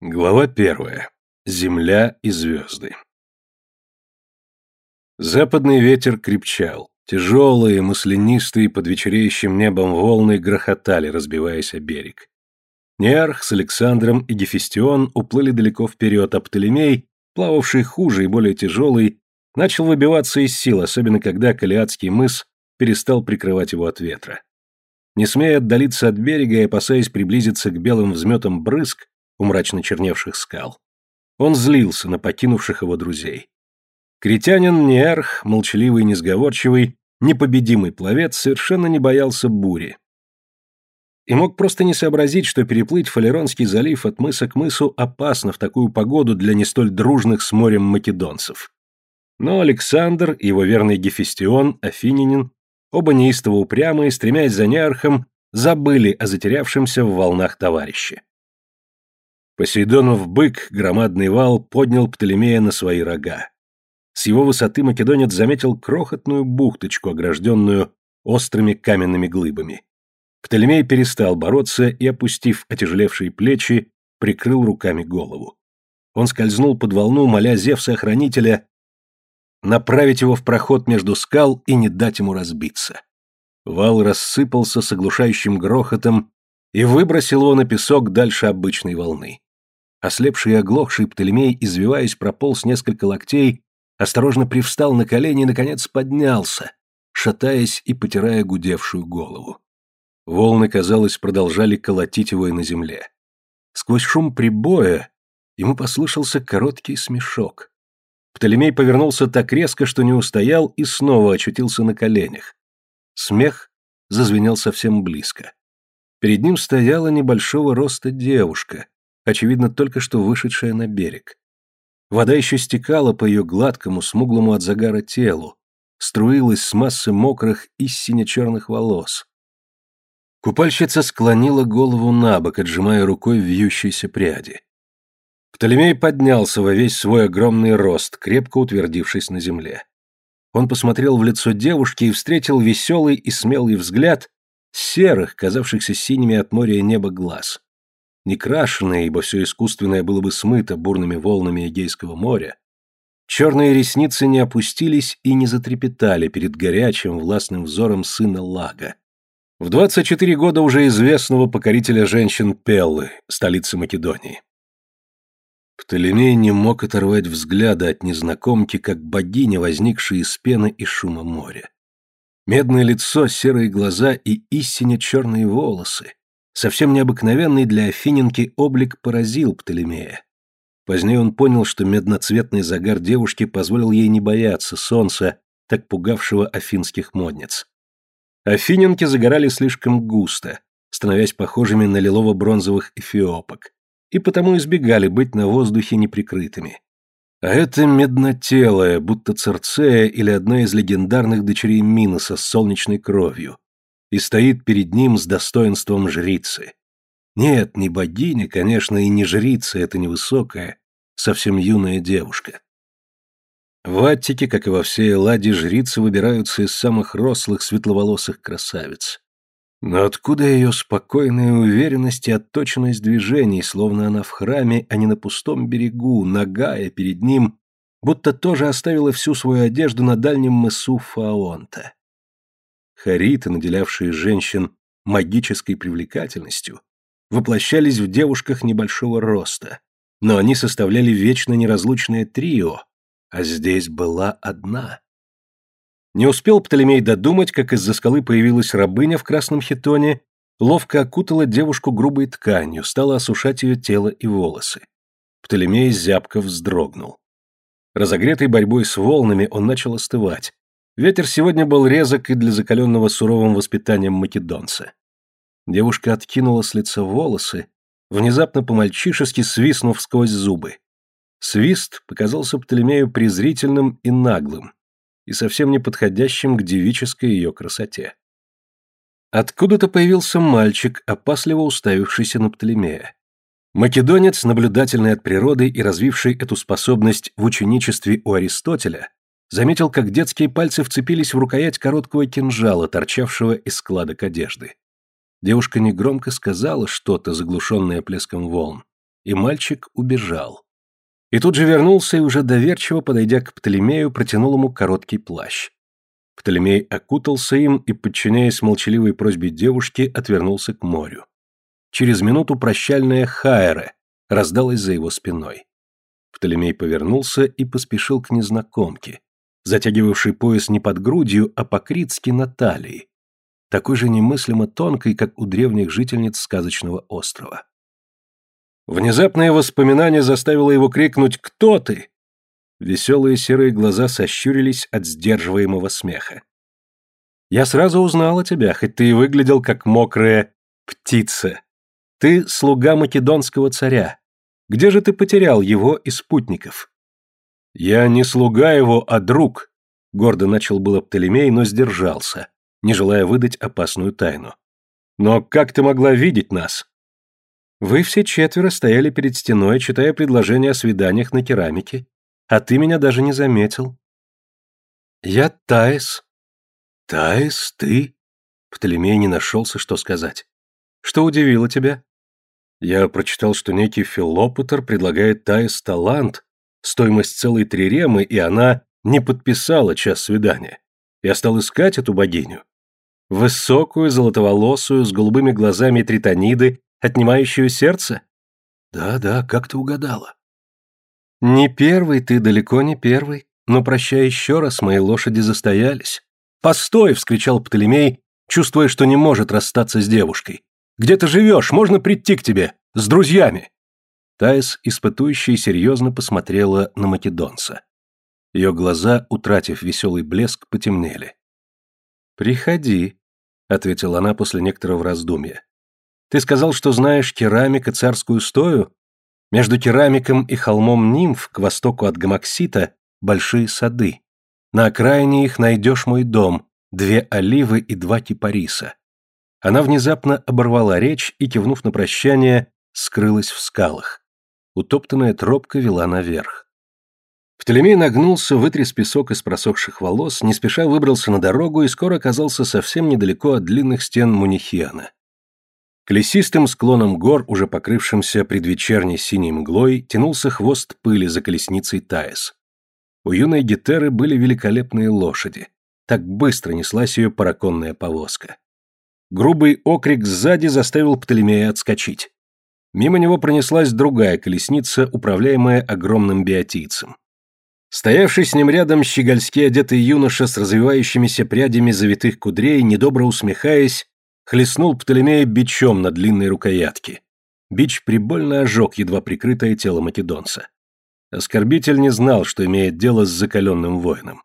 Глава 1. Земля и звезды. Западный ветер крепчал. Тяжелые, маслянистые под вечереющим небом волны грохотали, разбиваясь о берег. Неарх с Александром и Гефестион уплыли далеко вперед, а Птолемей, плававший хуже и более тяжелый, начал выбиваться из сил, особенно когда Калиадский мыс перестал прикрывать его от ветра. Не смея отдалиться от берега и опасаясь приблизиться к белым взметам брызг у мрачно черневших скал, он злился на покинувших его друзей. Критянин Неарх, молчаливый и несговорчивый, непобедимый пловец, совершенно не боялся бури. И мог просто не сообразить, что переплыть Фалеронский залив от мыса к мысу опасно в такую погоду для не столь дружных с морем македонцев. Но Александр и его верный Гефестион, афинянин, оба неистово упрямые, стремясь за Неархом, забыли о затерявшемся в волнах товарище. Посейдонов бык, громадный вал, поднял Птолемея на свои рога. С его высоты македонец заметил крохотную бухточку, огражденную острыми каменными глыбами. Птолемей перестал бороться и, опустив отяжелевшие плечи, прикрыл руками голову. Он скользнул под волну, моля Зевса-охранителя направить его в проход между скал и не дать ему разбиться. Вал рассыпался с оглушающим грохотом и выбросил его на песок дальше обычной волны. Ослепший и оглохший Птолемей, извиваясь, прополз несколько локтей, осторожно привстал на колени и, наконец, поднялся, шатаясь и потирая гудевшую голову. Волны, казалось, продолжали колотить его и на земле. Сквозь шум прибоя ему послышался короткий смешок. Птолемей повернулся так резко, что не устоял, и снова очутился на коленях. Смех зазвенел совсем близко. Перед ним стояла небольшого роста девушка, очевидно, только что вышедшая на берег. Вода еще стекала по ее гладкому, смуглому от загара телу, струилась с массы мокрых и сине-черных волос. Купальщица склонила голову набок, отжимая рукой вьющиеся пряди. Птолемей поднялся во весь свой огромный рост, крепко утвердившись на земле. Он посмотрел в лицо девушки и встретил веселый и смелый взгляд серых, казавшихся синими от моря и неба глаз. Некрашенные, ибо все искусственное было бы смыто бурными волнами Эгейского моря, черные ресницы не опустились и не затрепетали перед горячим властным взором сына Лага, в 24 года уже известного покорителя женщин Пеллы, столицы Македонии. Птолемей не мог оторвать взгляда от незнакомки, как богиня, возникшая из пены и шума моря. Медное лицо, серые глаза и истинно черные волосы, совсем необыкновенный для афиненки облик поразил Птолемея. Позднее он понял, что медноцветный загар девушки позволил ей не бояться солнца, так пугавшего афинских модниц. Афиненки загорали слишком густо, становясь похожими на лилово-бронзовых эфиопок, и потому избегали быть на воздухе неприкрытыми. А это меднотелая, будто Цирцея или одна из легендарных дочерей Миноса с солнечной кровью, и стоит перед ним с достоинством жрицы. Нет, не богиня, конечно, и не жрица, это невысокая, совсем юная девушка. В Аттике, как и во всей Элладе, жрицы выбираются из самых рослых светловолосых красавиц. Но откуда ее спокойная уверенность и отточенность движений, словно она в храме, а не на пустом берегу, нагая перед ним, будто тоже оставила всю свою одежду на дальнем мысу Фаонта. Хариты, наделявшие женщин магической привлекательностью, воплощались в девушках небольшого роста, но они составляли вечно неразлучное трио, а здесь была одна. Не успел Птолемей додумать, как из-за скалы появилась рабыня в красном хитоне, ловко окутала девушку грубой тканью, стала осушать ее тело и волосы. Птолемей зябко вздрогнул. Разогретый борьбой с волнами, он начал остывать. Ветер сегодня был резок и для закаленного суровым воспитанием македонца. Девушка откинула с лица волосы, внезапно по-мальчишески свистнув сквозь зубы. Свист показался Птолемею презрительным и наглым, и совсем не подходящим к девической ее красоте. Откуда-то появился мальчик, опасливо уставившийся на Птолемея. Македонец, наблюдательный от природы и развивший эту способность в ученичестве у Аристотеля, заметил, как детские пальцы вцепились в рукоять короткого кинжала, торчавшего из складок одежды. Девушка негромко сказала что-то, заглушенное плеском волн, и мальчик убежал. И тут же вернулся и уже доверчиво, подойдя к Птолемею, протянул ему короткий плащ. Птолемей окутался им и, подчиняясь молчаливой просьбе девушки, отвернулся к морю. Через минуту прощальная «Хаэре» раздалась за его спиной. Птолемей повернулся и поспешил к незнакомке, затягивавшей пояс не под грудью, а по-критски на талии, такой же немыслимо тонкой, как у древних жительниц сказочного острова. Внезапное воспоминание заставило его крикнуть «Кто ты?». Веселые серые глаза сощурились от сдерживаемого смеха. «Я сразу узнала тебя, хоть ты и выглядел как мокрая птица. Ты слуга македонского царя. Где же ты потерял его и спутников?» «Я не слуга его, а друг», — гордо начал было Птолемей, но сдержался, не желая выдать опасную тайну. «Но как ты могла видеть нас?» «Вы все четверо стояли перед стеной, читая предложения о свиданиях на керамике, а ты меня даже не заметил». «Я Таис». «Таис, ты?» Птолемей не нашелся, что сказать. «Что удивило тебя?» «Я прочитал, что некий Филопатр предлагает Таис талант, стоимость целой триремы, и она не подписала час свидания. Я стал искать эту богиню. Высокую, золотоволосую, с голубыми глазами тритониды, отнимающую сердце?» «Да, как ты угадала?» «Не первый ты, далеко не первый, но прощай еще раз, мои лошади застоялись». «Постой!» — вскричал Птолемей, чувствуя, что не может расстаться с девушкой. «Где ты живешь? Можно прийти к тебе? С друзьями!» Таис, испытующе, серьезно посмотрела на македонца. Ее глаза, утратив веселый блеск, потемнели. «Приходи», — ответила она после некоторого раздумья. «Ты сказал, что знаешь керамика царскую стою? Между керамиком и холмом Нимф, к востоку от Гамаксита, большие сады. На окраине их найдешь мой дом, 2 оливы и 2 кипариса». Она внезапно оборвала речь и, кивнув на прощание, скрылась в скалах. Утоптанная тропка вела наверх. Птолемей нагнулся, вытряс песок из просохших волос, не спеша выбрался на дорогу и скоро оказался совсем недалеко от длинных стен Мунихиана. К лесистым склонам гор, уже покрывшимся предвечерней синей мглой, тянулся хвост пыли за колесницей Таис. У юной Гетеры были великолепные лошади. Так быстро неслась ее параконная повозка. Грубый окрик сзади заставил Птолемея отскочить. Мимо него пронеслась другая колесница, управляемая огромным биотийцем. Стоявший с ним рядом щегольски одетый юноша с развивающимися прядями завитых кудрей, недобро усмехаясь, хлестнул Птолемея бичом на длинной рукоятке. Бич прибольно ожег едва прикрытое тело македонца. Оскорбитель не знал, что имеет дело с закаленным воином.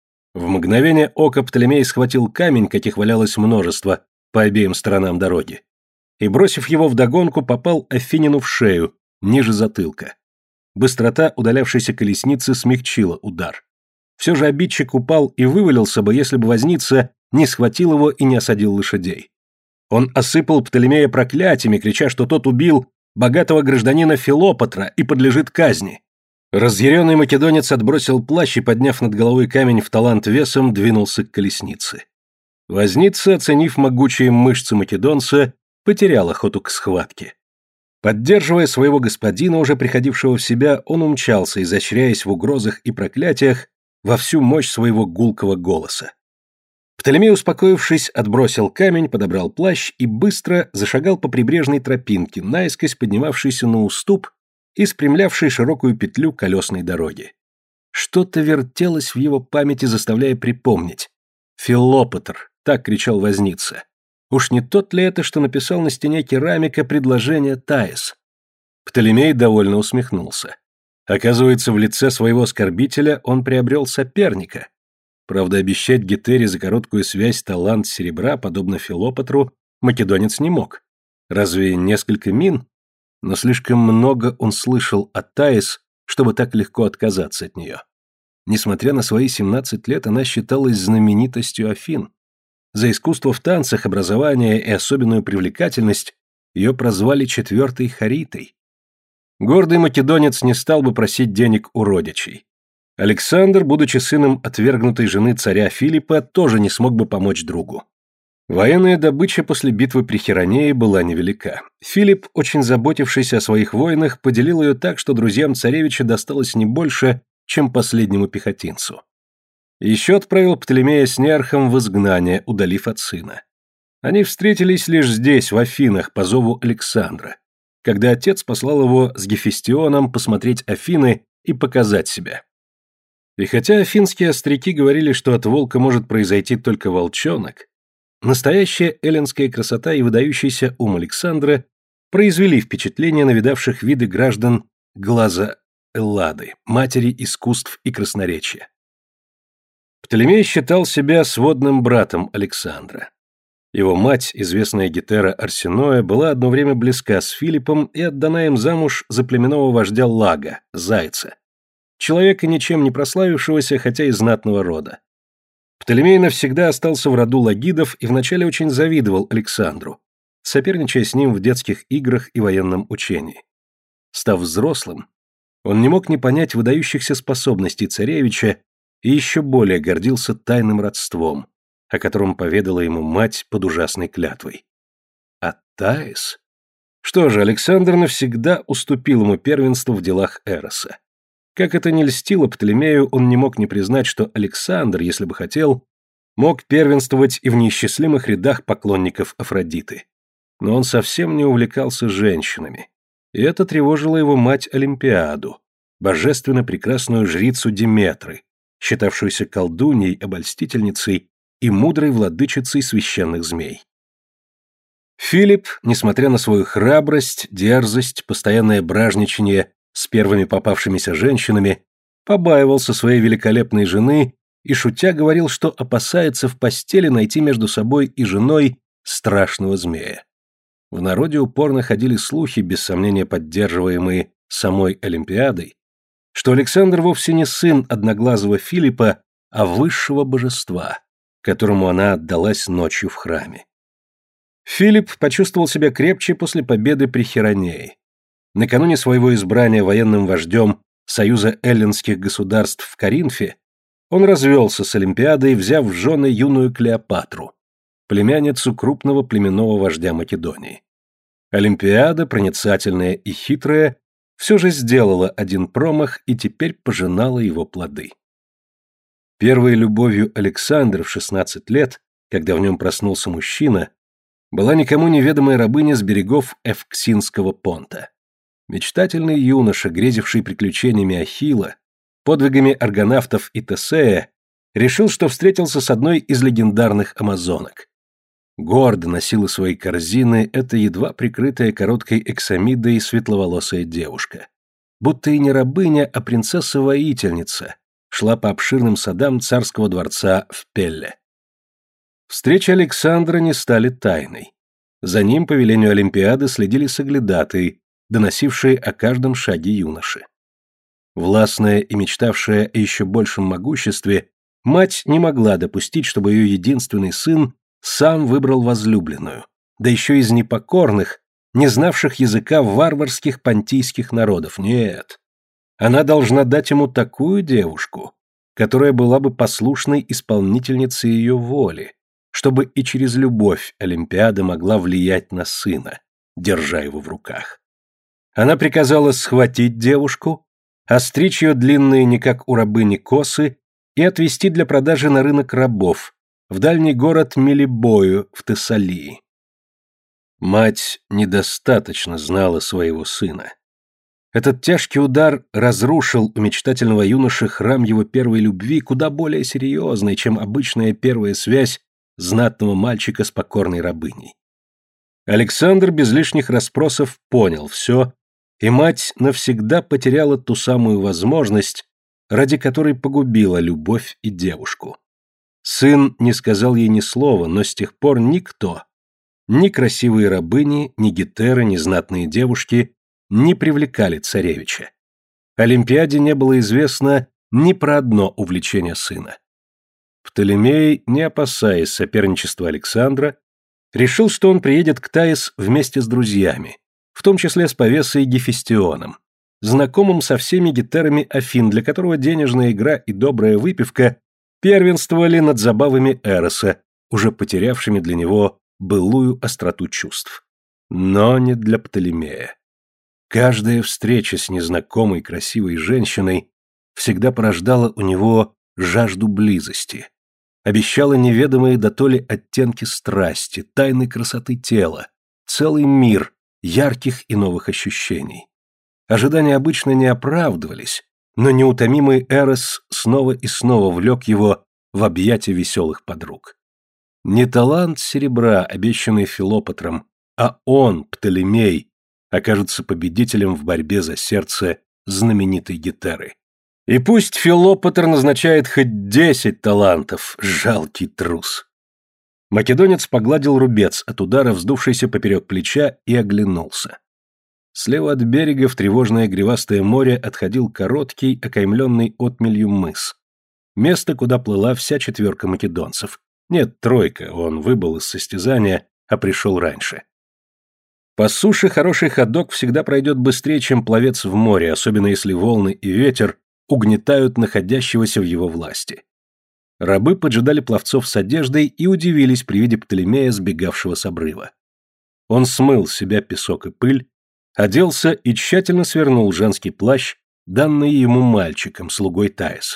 В мгновение ока Птолемей схватил камень, каких валялось множество, по обеим сторонам дороги, и, бросив его вдогонку, попал Афинину в шею, ниже затылка. Быстрота удалявшейся колесницы смягчила удар. Все же обидчик упал и вывалился бы, если бы возница не схватил его и не осадил лошадей. Он осыпал Птолемея проклятиями, крича, что тот убил богатого гражданина Филопатра и подлежит казни. Разъяренный македонец отбросил плащ и, подняв над головой камень в талант весом, двинулся к колеснице. Возница, оценив могучие мышцы македонца, потерял охоту к схватке. Поддерживая своего господина, уже приходившего в себя, он умчался, изощряясь в угрозах и проклятиях во всю мощь своего гулкого голоса. Птолемей, успокоившись, отбросил камень, подобрал плащ и быстро зашагал по прибрежной тропинке, наискось поднимавшейся на уступ и спрямлявшей широкую петлю колесной дороги. Что-то вертелось в его памяти, заставляя припомнить. «Филопатр», — так кричал возница. Уж не тот ли это, что написал на стене керамика предложение Таис? Птолемей довольно усмехнулся. Оказывается, в лице своего оскорбителя он приобрел соперника. Правда, обещать Гетере за короткую связь талант серебра, подобно Филопатру, македонец не мог. Разве несколько мин? Но слишком много он слышал от Таис, чтобы так легко отказаться от нее. Несмотря на свои 17 лет, она считалась знаменитостью Афин. За искусство в танцах, образование и особенную привлекательность ее прозвали четвертой Харитой. Гордый македонец не стал бы просить денег у родичей. Александр, будучи сыном отвергнутой жены царя Филиппа, тоже не смог бы помочь другу. Военная добыча после битвы при Херонее была невелика. Филипп, очень заботившийся о своих воинах, поделил ее так, что друзьям царевича досталось не больше, чем последнему пехотинцу. Еще отправил Птолемея с Неархом в изгнание, удалив от сына. Они встретились лишь здесь, в Афинах, по зову Александра, когда отец послал его с Гефестионом посмотреть Афины и показать себя. И хотя афинские остряки говорили, что от волка может произойти только волчонок, настоящая эллинская красота и выдающийся ум Александра произвели впечатление на видавших виды граждан глаза Эллады, матери искусств и красноречия. Птолемей считал себя сводным братом Александра. Его мать, известная Гетера Арсеноя, была одно время близка с Филиппом и отдана им замуж за племенного вождя Лага, Зайца, человека ничем не прославившегося, хотя и знатного рода. Птолемей навсегда остался в роду лагидов и вначале очень завидовал Александру, соперничая с ним в детских играх и военном учении. Став взрослым, он не мог не понять выдающихся способностей царевича и еще более гордился тайным родством, о котором поведала ему мать под ужасной клятвой. А Таис? Что же, Александр навсегда уступил ему первенство в делах Эроса. Как это ни льстило Птолемею, он не мог не признать, что Александр, если бы хотел, мог первенствовать и в неисчислимых рядах поклонников Афродиты. Но он совсем не увлекался женщинами, и это тревожило его мать Олимпиаду, божественно прекрасную жрицу Диметры, считавшуюся колдуньей, обольстительницей и мудрой владычицей священных змей. Филипп, несмотря на свою храбрость, дерзость, постоянное бражничание с первыми попавшимися женщинами, побаивался своей великолепной жены и, шутя, говорил, что опасается в постели найти между собой и женой страшного змея. В народе упорно ходили слухи, без сомнения поддерживаемые самой Олимпиадой, что Александр вовсе не сын одноглазого Филиппа, а высшего божества, которому она отдалась ночью в храме. Филипп почувствовал себя крепче после победы при Херонее. Накануне своего избрания военным вождем Союза эллинских государств в Коринфе он развелся с Олимпиадой, взяв в жены юную Клеопатру, племянницу крупного племенного вождя Македонии. Олимпиада, проницательная и хитрая, все же сделала один промах и теперь пожинала его плоды. Первой любовью Александра в 16 лет, когда в нем проснулся мужчина, была никому неведомая рабыня с берегов Эвксинского понта. Мечтательный юноша, грезивший приключениями Ахилла, подвигами аргонавтов и Тесея, решил, что встретился с одной из легендарных амазонок. Гордо носила свои корзины эта едва прикрытая короткой эксамидой светловолосая девушка. Будто и не рабыня, а принцесса-воительница, шла по обширным садам царского дворца в Пелле. Встречи Александра не стали тайной. За ним, по велению Олимпиады, следили соглядатые, доносившие о каждом шаге юноши. Властная и мечтавшая о еще большем могуществе, мать не могла допустить, чтобы ее единственный сын сам выбрал возлюбленную, да еще из непокорных, не знавших языка варварских понтийских народов. Нет. Она должна дать ему такую девушку, которая была бы послушной исполнительницей ее воли, чтобы и через любовь Олимпиада могла влиять на сына, держа его в руках. Она приказала схватить девушку, остричь ее длинные не как у рабыни косы и отвезти для продажи на рынок рабов, в дальний город Мелибою в Тессалии. Мать недостаточно знала своего сына. Этот тяжкий удар разрушил у мечтательного юноши храм его первой любви, куда более серьезной, чем обычная первая связь знатного мальчика с покорной рабыней. Александр без лишних расспросов понял все, и мать навсегда потеряла ту самую возможность, ради которой погубила любовь и девушку. Сын не сказал ей ни слова, но с тех пор никто, ни красивые рабыни, ни гетеры, ни знатные девушки не привлекали царевича. Олимпиаде не было известно ни про одно увлечение сына. Птолемей, не опасаясь соперничества Александра, решил, что он приедет к Таис вместе с друзьями, в том числе с повесой Гефестионом, знакомым со всеми гетерами Афин, для которого денежная игра и добрая выпивка первенствовали над забавами Эроса, уже потерявшими для него былую остроту чувств. Но не для Птолемея. Каждая встреча с незнакомой красивой женщиной всегда порождала у него жажду близости, обещала неведомые дотоле оттенки страсти, тайны красоты тела, целый мир ярких и новых ощущений. Ожидания обычно не оправдывались, но неутомимый Эрос снова и снова влек его в объятия веселых подруг. Не талант серебра, обещанный Филопатром, а он, Птолемей, окажется победителем в борьбе за сердце знаменитой Гетеры. И пусть Филопатр назначает хоть 10 талантов, жалкий трус. Македонец погладил рубец от удара, вздувшийся поперек плеча, и оглянулся. Слева от берега в тревожное гривастое море отходил короткий, окаймленный отмелью мыс. Место, куда плыла вся четверка македонцев. Нет, тройка, он выбыл из состязания, а пришел раньше. По суше хороший ходок всегда пройдет быстрее, чем пловец в море, особенно если волны и ветер угнетают находящегося в его власти. Рабы поджидали пловцов с одеждой и удивились при виде Птолемея, сбегавшего с обрыва. Он смыл с себя песок и пыль, оделся и тщательно свернул женский плащ, данный ему мальчиком, слугой Таис.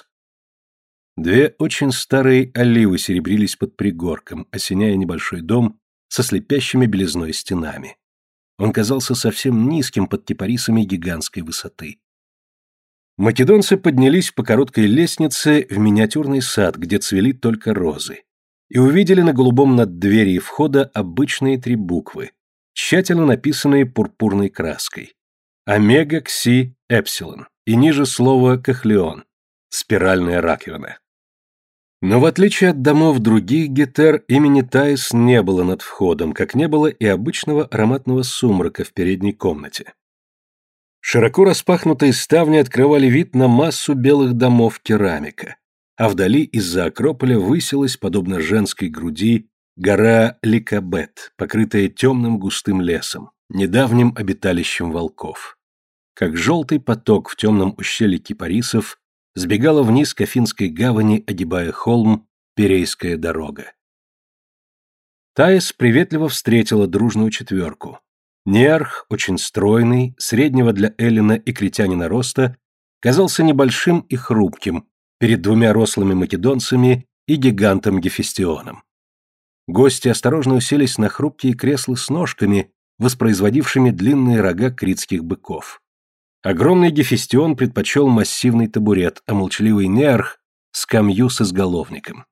Две очень старые оливы серебрились под пригорком, осеняя небольшой дом со слепящими белизной стенами. Он казался совсем низким под кипарисами гигантской высоты. Македонцы поднялись по короткой лестнице в миниатюрный сад, где цвели только розы, и увидели на голубом наддверии входа обычные 3 буквы, тщательно написанные пурпурной краской. Омега, Кси, Эпсилон, и ниже слово Кахлеон, спиральная раковина. Но в отличие от домов других Гетер, имени Таис не было над входом, как не было и обычного ароматного сумрака в передней комнате. Широко распахнутые ставни открывали вид на массу белых домов керамика, а вдали из-за Акрополя высилась, подобно женской груди, гора Ликабет, покрытая темным густым лесом, недавним обиталищем волков. Как желтый поток в темном ущелье кипарисов сбегала вниз к Афинской гавани, огибая холм, Пирейская дорога. Таис приветливо встретила дружную четверку. Неарх, очень стройный, среднего для эллина и критянина роста, казался небольшим и хрупким перед 2 рослыми македонцами и гигантом Гефестионом. Гости осторожно уселись на хрупкие кресла с ножками, воспроизводившими длинные рога критских быков. Огромный Гефестион предпочел массивный табурет, а молчаливый Неарх — скамью с изголовником.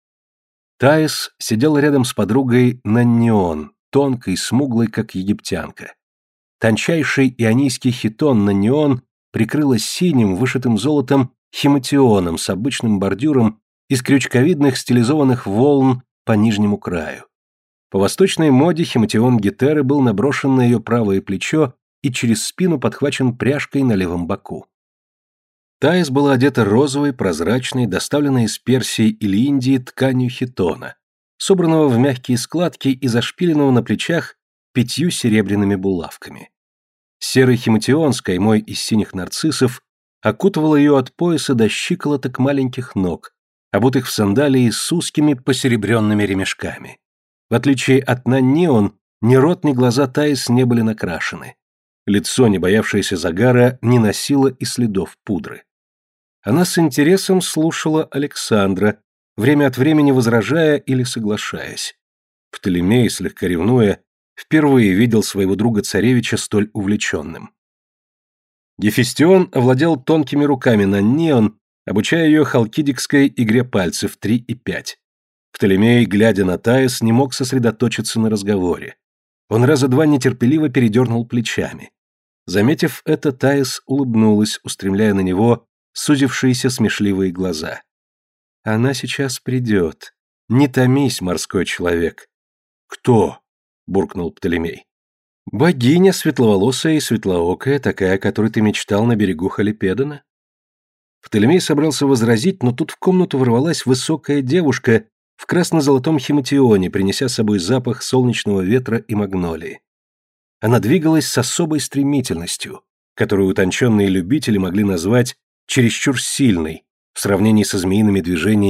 Таис сидела рядом с подругой Наннион, тонкой, смуглой, как египтянка. Тончайший ионийский хитон Наннион прикрыла синим, вышитым золотом химатионом с обычным бордюром из крючковидных стилизованных волн по нижнему краю. По восточной моде химатион Гетеры был наброшен на ее правое плечо и через спину подхвачен пряжкой на левом боку. Таис была одета розовой, прозрачной, доставленной из Персии или Индии тканью хитона, собранного в мягкие складки и зашпиленного на плечах 5 серебряными булавками. Серый химатион с каймой из синих нарциссов окутывал ее от пояса до щиколоток маленьких ног, обутых в сандалии с узкими посеребренными ремешками. В отличие от Наннион, ни рот, ни глаза Таис не были накрашены. Лицо, не боявшееся загара, не носило и следов пудры. Она с интересом слушала Александра, время от времени возражая или соглашаясь. Птолемей, слегка ревнуя, впервые видел своего друга-царевича столь увлеченным. Гефестион овладел тонкими руками Наннион, обучая ее халкидикской игре пальцев 3 и 5. Птолемей, глядя на Таис, не мог сосредоточиться на разговоре. Он раза 2 нетерпеливо передернул плечами. Заметив это, Таис улыбнулась, устремляя на него сузившиеся смешливые глаза. «Она сейчас придет. Не томись, морской человек». «Кто?» — буркнул Птолемей. «Богиня светловолосая и светлоокая, такая, о которой ты мечтал на берегу Халипедона». Птолемей собрался возразить, но тут в комнату ворвалась высокая девушка в красно-золотом химатионе, принеся с собой запах солнечного ветра и магнолии. Она двигалась с особой стремительностью, которую утонченные любители могли назвать чересчур сильной в сравнении со змеиными движениями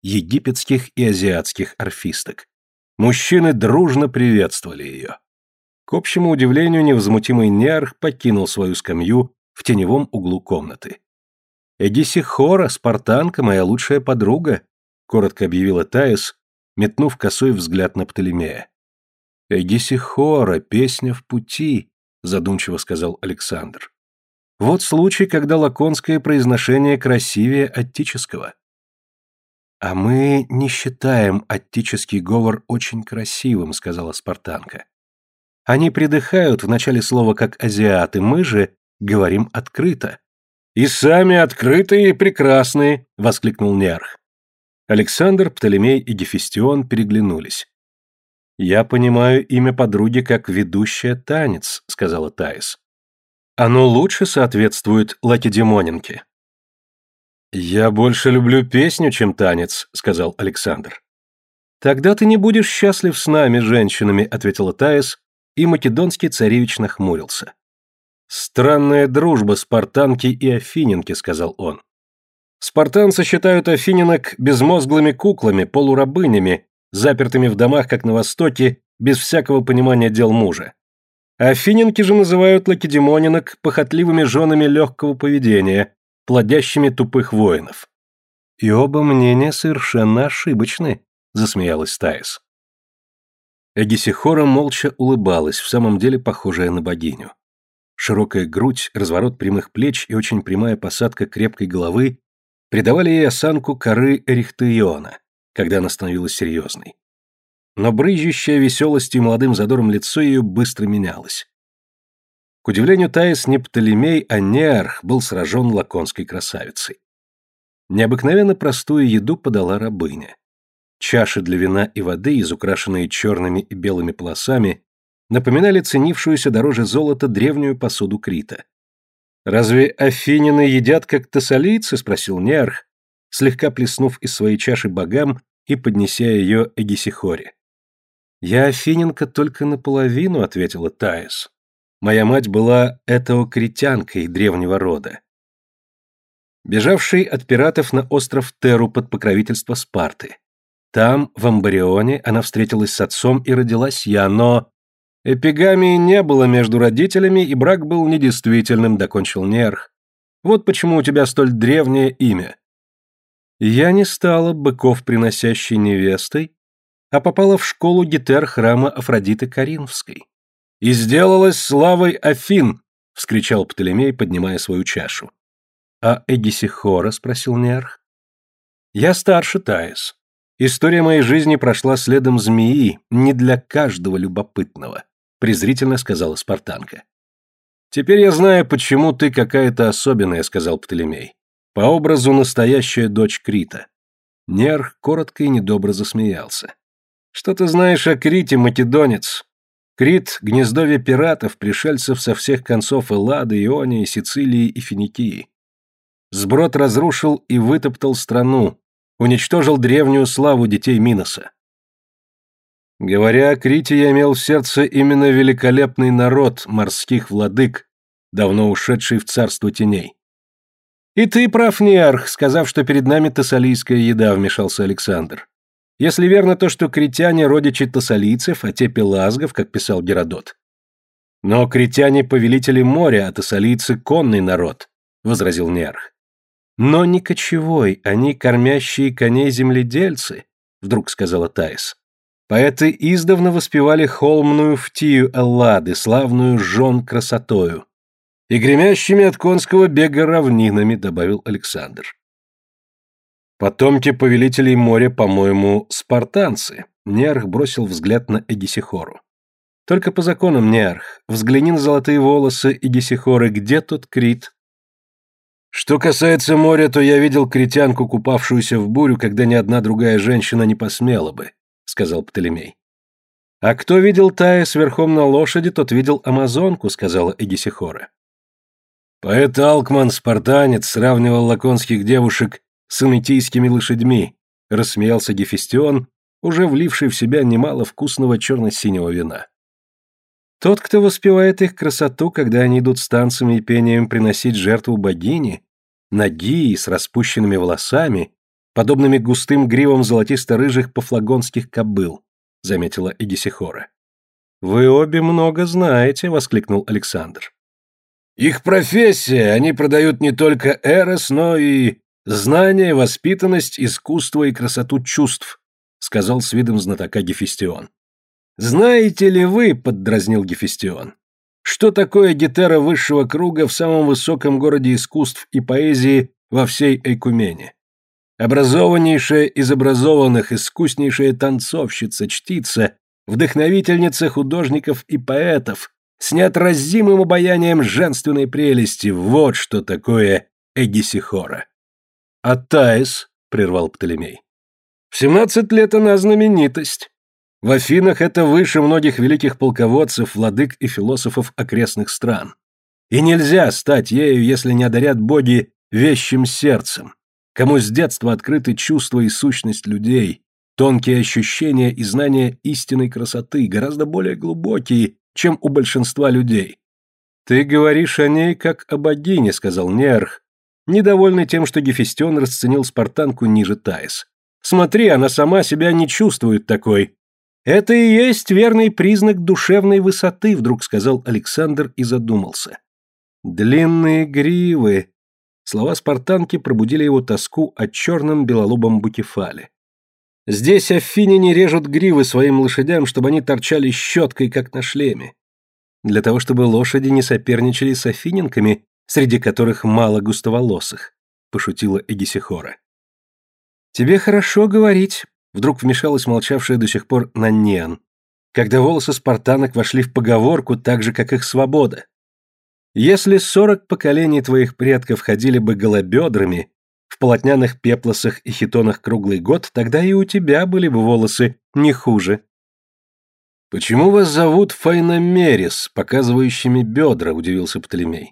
египетских и азиатских орфисток. Мужчины дружно приветствовали ее. К общему удивлению, невозмутимый Неарх покинул свою скамью в теневом углу комнаты. «Эгисихора, спартанка, моя лучшая подруга», — коротко объявила Таис, метнув косой взгляд на Птолемея. «Эгисихора, песня в пути», — задумчиво сказал Александр. «Вот случай, когда лаконское произношение красивее аттического». «А мы не считаем аттический говор очень красивым», — сказала спартанка. «Они придыхают в начале слова как азиаты, мы же говорим открыто». «И сами открытые и прекрасные», — воскликнул Неарх. Александр, Птолемей и Гефестион переглянулись. «Я понимаю имя подруги как ведущая танец», — сказала Таис. «Оно лучше соответствует Лакедемоненке». «Я больше люблю песню, чем танец», — сказал Александр. «Тогда ты не будешь счастлив с нами, женщинами», — ответила Таис, и македонский царевич нахмурился. «Странная дружба спартанки и афиненки», — сказал он. «Спартанцы считают афиненок безмозглыми куклами, полурабынями, запертыми в домах, как на Востоке, без всякого понимания дел мужа. Афиненки же называют лакедемонинок похотливыми женами легкого поведения, плодящими тупых воинов». «И оба мнения совершенно ошибочны», — засмеялась Таис. Эгисихора молча улыбалась, в самом деле похожая на богиню. Широкая грудь, разворот прямых плеч и очень прямая посадка крепкой головы придавали ей осанку коры Эрихтеиона, когда она становилась серьезной. Но брызжущее веселостью и молодым задором лицо ее быстро менялось. К удивлению Таис, не Птолемей, а Неарх был сражен лаконской красавицей. Необыкновенно простую еду подала рабыня. Чаши для вина и воды, изукрашенные черными и белыми полосами, напоминали ценившуюся дороже золота древнюю посуду Крита. «Разве афиняне едят, как тессалийцы?» — спросил Неарх, слегка плеснув из своей чаши богам и поднеся ее Эгисихоре. «Я афиненка только наполовину», — ответила Таис. «Моя мать была этеокритянкой древнего рода, бежавшей от пиратов на остров Теру под покровительство Спарты. Там, в Амбарионе, она встретилась с отцом и родилась я, но...» «Эпигамии не было между родителями, и брак был недействительным», — докончил Неарх. «Вот почему у тебя столь древнее имя». «Я не стала быков приносящей невестой, а попала в школу гетер храма Афродиты Коринфской». «И сделалась славой Афин», — вскричал Птолемей, поднимая свою чашу. «А Эгисихора?» — спросил Неарх. «Я старше Таис. История моей жизни прошла следом змеи, не для каждого любопытного», — презрительно сказала спартанка. «Теперь я знаю, почему ты какая-то особенная», — сказал Птолемей. «По образу настоящая дочь Крита». Неарх коротко и недобро засмеялся. «Что ты знаешь о Крите, македонец? Крит — гнездовье пиратов, пришельцев со всех концов Эллады, Ионии, Сицилии и Финикии. Сброд разрушил и вытоптал страну, уничтожил древнюю славу детей Миноса. Говоря о Крите, я имел в сердце именно великолепный народ морских владык, давно ушедший в царство теней». «И ты прав, Неарх, сказав, что перед нами тессалийская еда», — вмешался Александр. «Если верно то, что критяне родичи тессалийцев, а те пелазгов, как писал Геродот». «Но критяне — повелители моря, а тессалийцы — конный народ», — возразил Неарх. «Но не кочевой, они кормящие коней земледельцы», — вдруг сказала Таис. «Поэты издавна воспевали холмную Фтию Эллады, славную жен красотою, и гремящими от конского бега равнинами», — добавил Александр. «Потомки повелителей моря, по-моему, спартанцы», — Неарх бросил взгляд на Эгисихору. «Только по законам, Неарх, взгляни на золотые волосы Эгисихоры, где тот Крит?» «Что касается моря, то я видел критянку, купавшуюся в бурю, когда ни одна другая женщина не посмела бы», — сказал Птолемей. «А кто видел Таис верхом на лошади, тот видел амазонку», — сказала Эгисихора. «Поэт Алкман, спартанец, сравнивал лаконских девушек с аметийскими лошадьми», — рассмеялся Гефестион, уже вливший в себя немало вкусного черно-синего вина. «Тот, кто воспевает их красоту, когда они идут с танцами и пением приносить жертву богине, ноги и с распущенными волосами, подобными густым гривам золотисто-рыжих пафлагонских кобыл, заметила Эгисихора. Вы обе много знаете, воскликнул Александр. Их профессия, они продают не только эрос, но и знание, воспитанность, искусство и красоту чувств, сказал с видом знатока Гефестион. Знаете ли вы, поддразнил Гефестион, что такое гетера высшего круга в самом высоком городе искусств и поэзии во всей Эйкумене? Образованнейшая из образованных, искуснейшая танцовщица, чтица, вдохновительница художников и поэтов, с неотразимым обаянием женственной прелести. Вот что такое Эгисихора. А Таис, прервал Птолемей. В 17 лет она знаменитость. В Афинах это выше многих великих полководцев, владык и философов окрестных стран. И нельзя стать ею, если не одарят боги вещим сердцем, кому с детства открыты чувства и сущность людей, тонкие ощущения и знания истинной красоты, гораздо более глубокие, чем у большинства людей. «Ты говоришь о ней, как о богине», — сказал Неарх, недовольный тем, что Гефестион расценил спартанку ниже Таис. «Смотри, она сама себя не чувствует такой». «Это и есть верный признак душевной высоты», — вдруг сказал Александр и задумался. «Длинные гривы». Слова спартанки пробудили его тоску о черном белолобом букефале. Здесь афиняне режут гривы своим лошадям, чтобы они торчали щеткой, как на шлеме. Для того, чтобы лошади не соперничали с афиненками, среди которых мало густоволосых, пошутила Эгисихора. Тебе хорошо говорить, вдруг вмешалась молчавшая до сих пор Нанниан, когда волосы спартанок вошли в поговорку так же, как их свобода. Если 40 поколений твоих предков ходили бы голобедрами, в полотняных пеплосах и хитонах круглый год, тогда и у тебя были бы волосы не хуже. «Почему вас зовут Файномерис, показывающими бедра?» – удивился Птолемей.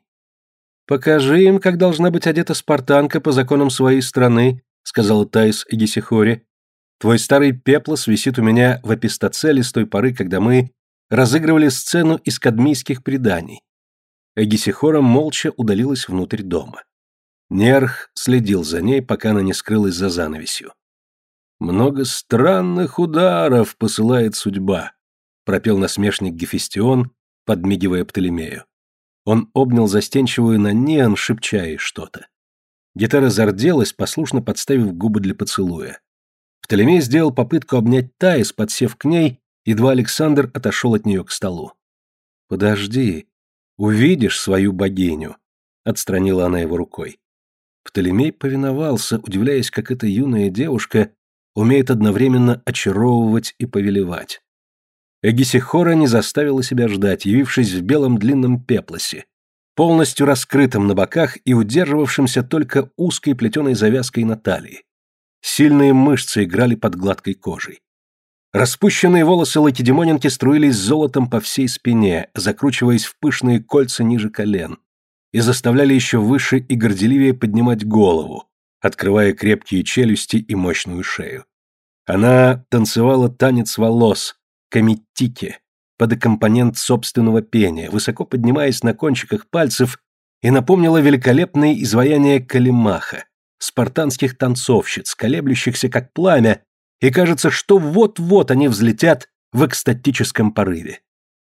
«Покажи им, как должна быть одета спартанка по законам своей страны», – сказала Таис Эгисихоре. «Твой старый пеплос висит у меня в эпистоцеле с той поры, когда мы разыгрывали сцену из кадмийских преданий». Эгисихора молча удалилась внутрь дома. Нерх следил за ней, пока она не скрылась за занавесью. «Много странных ударов посылает судьба», — пропел насмешник Гефестион, подмигивая Птолемею. Он обнял застенчивую Нанниан, шепча ей что-то. Гитара зарделась, послушно подставив губы для поцелуя. Птолемей сделал попытку обнять Таис, подсев к ней, едва Александр отошел от нее к столу. «Подожди, увидишь свою богиню», — отстранила она его рукой. Птолемей повиновался, удивляясь, как эта юная девушка умеет одновременно очаровывать и повелевать. Эгисихора не заставила себя ждать, явившись в белом длинном пеплосе, полностью раскрытом на боках и удерживавшимся только узкой плетеной завязкой на талии. Сильные мышцы играли под гладкой кожей. Распущенные волосы лакедемонянки струились золотом по всей спине, закручиваясь в пышные кольца ниже колен, и заставляли еще выше и горделивее поднимать голову, открывая крепкие челюсти и мощную шею. Она танцевала танец волос, комиттики, под аккомпанент собственного пения, высоко поднимаясь на кончиках пальцев, и напомнила великолепные изваяния Калимаха, спартанских танцовщиц, колеблющихся как пламя, и кажется, что вот-вот они взлетят в экстатическом порыве.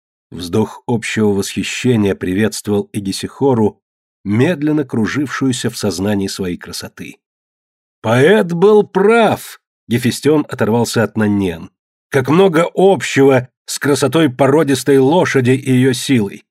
Вздох общего восхищения приветствовал Эгисихору, медленно кружившуюся в сознании своей красоты. «Поэт был прав!» — Гефестион оторвался от Нанниан. «Как много общего с красотой породистой лошади и ее силой!»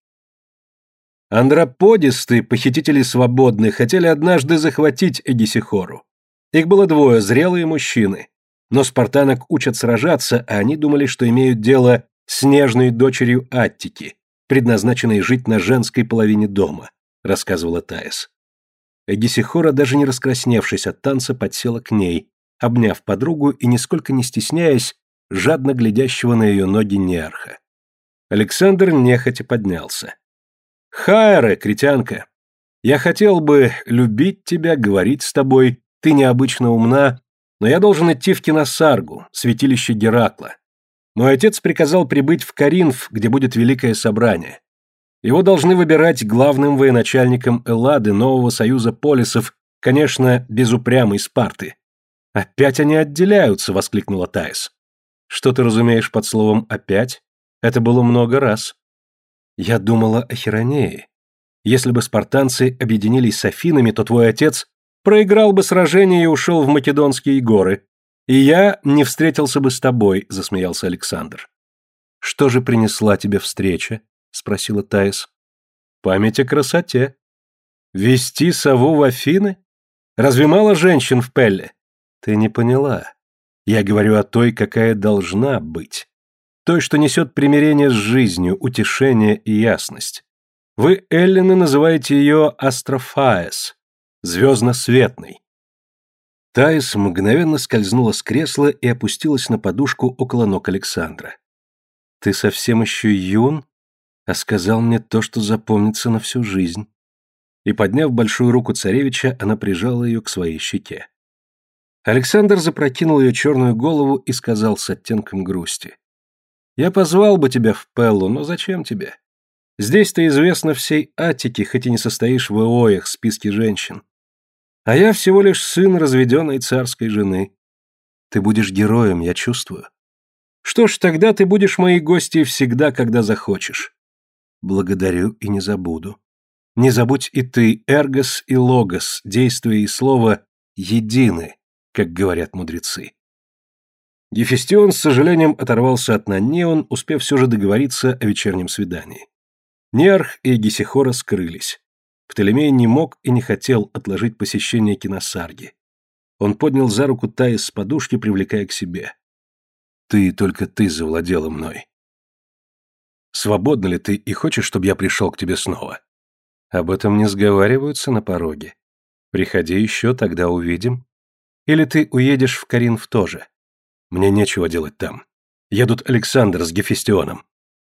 Андроподисты, похитители свободны, хотели однажды захватить Эгисихору. Их было двое, зрелые мужчины. Но спартанок учат сражаться, а они думали, что имеют дело с нежной дочерью Аттики, предназначенной жить на женской половине дома, рассказывала Таис. Эгисихора, даже не раскрасневшись от танца, подсела к ней, обняв подругу и, нисколько не стесняясь, жадно глядящего на ее ноги Неарха. Александр нехотя поднялся. «Хайре, критянка, я хотел бы любить тебя, говорить с тобой, ты необычно умна, но я должен идти в Киносаргу, святилище Геракла. Мой отец приказал прибыть в Коринф, где будет великое собрание. Его должны выбирать главным военачальником Эллады, нового союза полисов, конечно, без упрямой Спарты. «Опять они отделяются!» — воскликнула Таис. «Что ты разумеешь под словом «опять»? Это было много раз». «Я думала о Хиронее. Если бы спартанцы объединились с Афинами, то твой отец проиграл бы сражение и ушел в Македонские горы. И я не встретился бы с тобой», — засмеялся Александр. «Что же принесла тебе встреча?» — спросила Таис. «Память о красоте. Вести сову в Афины? Разве мало женщин в Пелле?» «Ты не поняла. Я говорю о той, какая должна быть. Той, что несет примирение с жизнью, утешение и ясность. Вы, эллины, называете ее Астрофаес, звездно-светной». Таис мгновенно скользнула с кресла и опустилась на подушку около ног Александра. «Ты совсем еще юн, а сказал мне то, что запомнится на всю жизнь». И, подняв большую руку царевича, она прижала ее к своей щеке. Александр запрокинул ее черную голову и сказал с оттенком грусти. «Я позвал бы тебя в Пеллу, но зачем тебе? Здесь ты известна всей Аттике, хоть и не состоишь в Эоях, списке женщин. А я всего лишь сын разведенной царской жены. Ты будешь героем, я чувствую. Что ж, тогда ты будешь моей гостьей всегда, когда захочешь». «Благодарю и не забуду. Не забудь и ты, эргос и логос, действие и слово едины, как говорят мудрецы». Гефестион с сожалением оторвался от Наннеон, успев все же договориться о вечернем свидании. Неарх и Гесихора скрылись. Птолемей не мог и не хотел отложить посещение Киносарги. Он поднял за руку Таис с подушки, привлекая к себе. Только ты завладела мной. Свободна ли ты и хочешь, чтобы я пришел к тебе снова? Об этом не сговариваются на пороге. Приходи еще, тогда увидим. Или ты уедешь в Коринф тоже? Мне нечего делать там. Едут Александр с Гефестионом.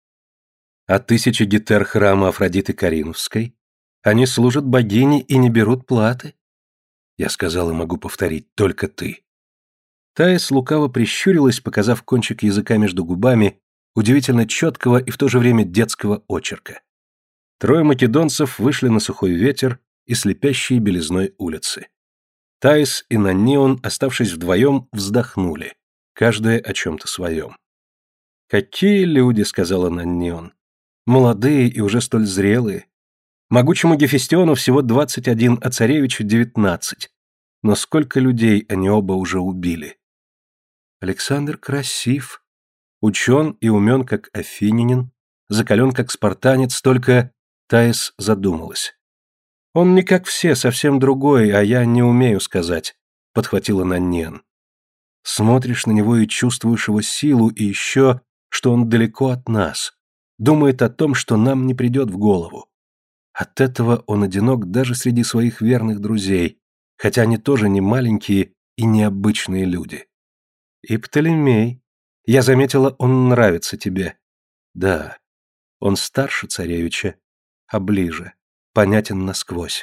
А 1000 гетер храма Афродиты Коринфской? Они служат богине и не берут платы. Я сказал и могу повторить, только ты. Таис лукаво прищурилась, показав кончик языка между губами, удивительно четкого и в то же время детского очерка. Трое македонцев вышли на сухой ветер и слепящие белизной улицы. Таис и Наннион, оставшись вдвоем, вздохнули, каждая о чем-то своем. «Какие люди!» — сказала Наннион. «Молодые и уже столь зрелые. Могучему Гефестиону всего 21, а царевичу 19. Но сколько людей они оба уже убили!» Александр красив, учен и умен, как афинянин, закален, как спартанец, только... Таис задумалась. «Он не как все, совсем другой, а я не умею сказать», — подхватила Наннен. «Смотришь на него и чувствуешь его силу, и еще, что он далеко от нас, думает о том, что нам не придет в голову. От этого он одинок даже среди своих верных друзей, хотя они тоже не маленькие и необычные люди. И Птолемей. Я заметила, он нравится тебе. Да, он старше царевича, а ближе, понятен насквозь».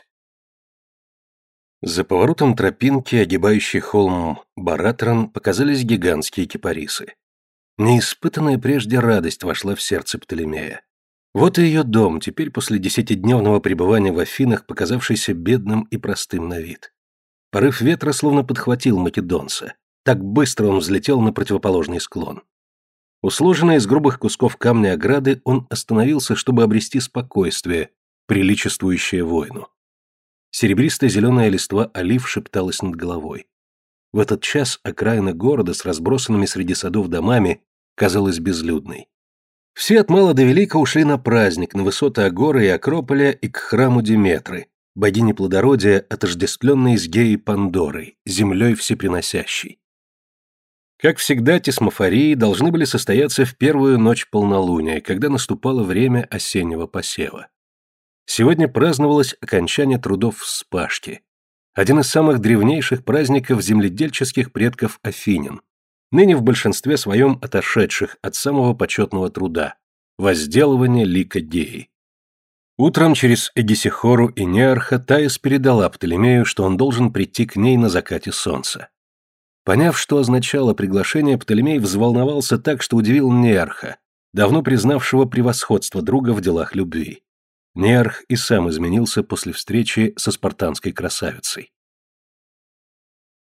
За поворотом тропинки, огибающей холм Баратран, показались гигантские кипарисы. Неиспытанная прежде радость вошла в сердце Птолемея. Вот и ее дом, теперь после 10-дневного пребывания в Афинах, показавшийся бедным и простым на вид. Порыв ветра словно подхватил македонца. Так быстро он взлетел на противоположный склон. У сложенной из грубых кусков камня ограды он остановился, чтобы обрести спокойствие, приличествующее воину. Серебристо-зеленая листва олив шепталась над головой. В этот час окраина города с разбросанными среди садов домами казалась безлюдной. Все от мала до велика ушли на праздник, на высоты Агоры и Акрополя и к храму Диметры, богини плодородия, отождествленной с Геей Пандорой, землей всеприносящей. Как всегда, тесмофории должны были состояться в первую ночь полнолуния, когда наступало время осеннего посева. Сегодня праздновалось окончание трудов вспашки, один из самых древнейших праздников земледельческих предков афинян, ныне в большинстве своем отошедших от самого почетного труда – возделывания лика Геи. Утром через Эгесихору и Неарха Таис передала Птолемею, что он должен прийти к ней на закате солнца. Поняв, что означало приглашение, Птолемей взволновался так, что удивил Неарха, давно признавшего превосходство друга в делах любви. Неарх и сам изменился после встречи со спартанской красавицей.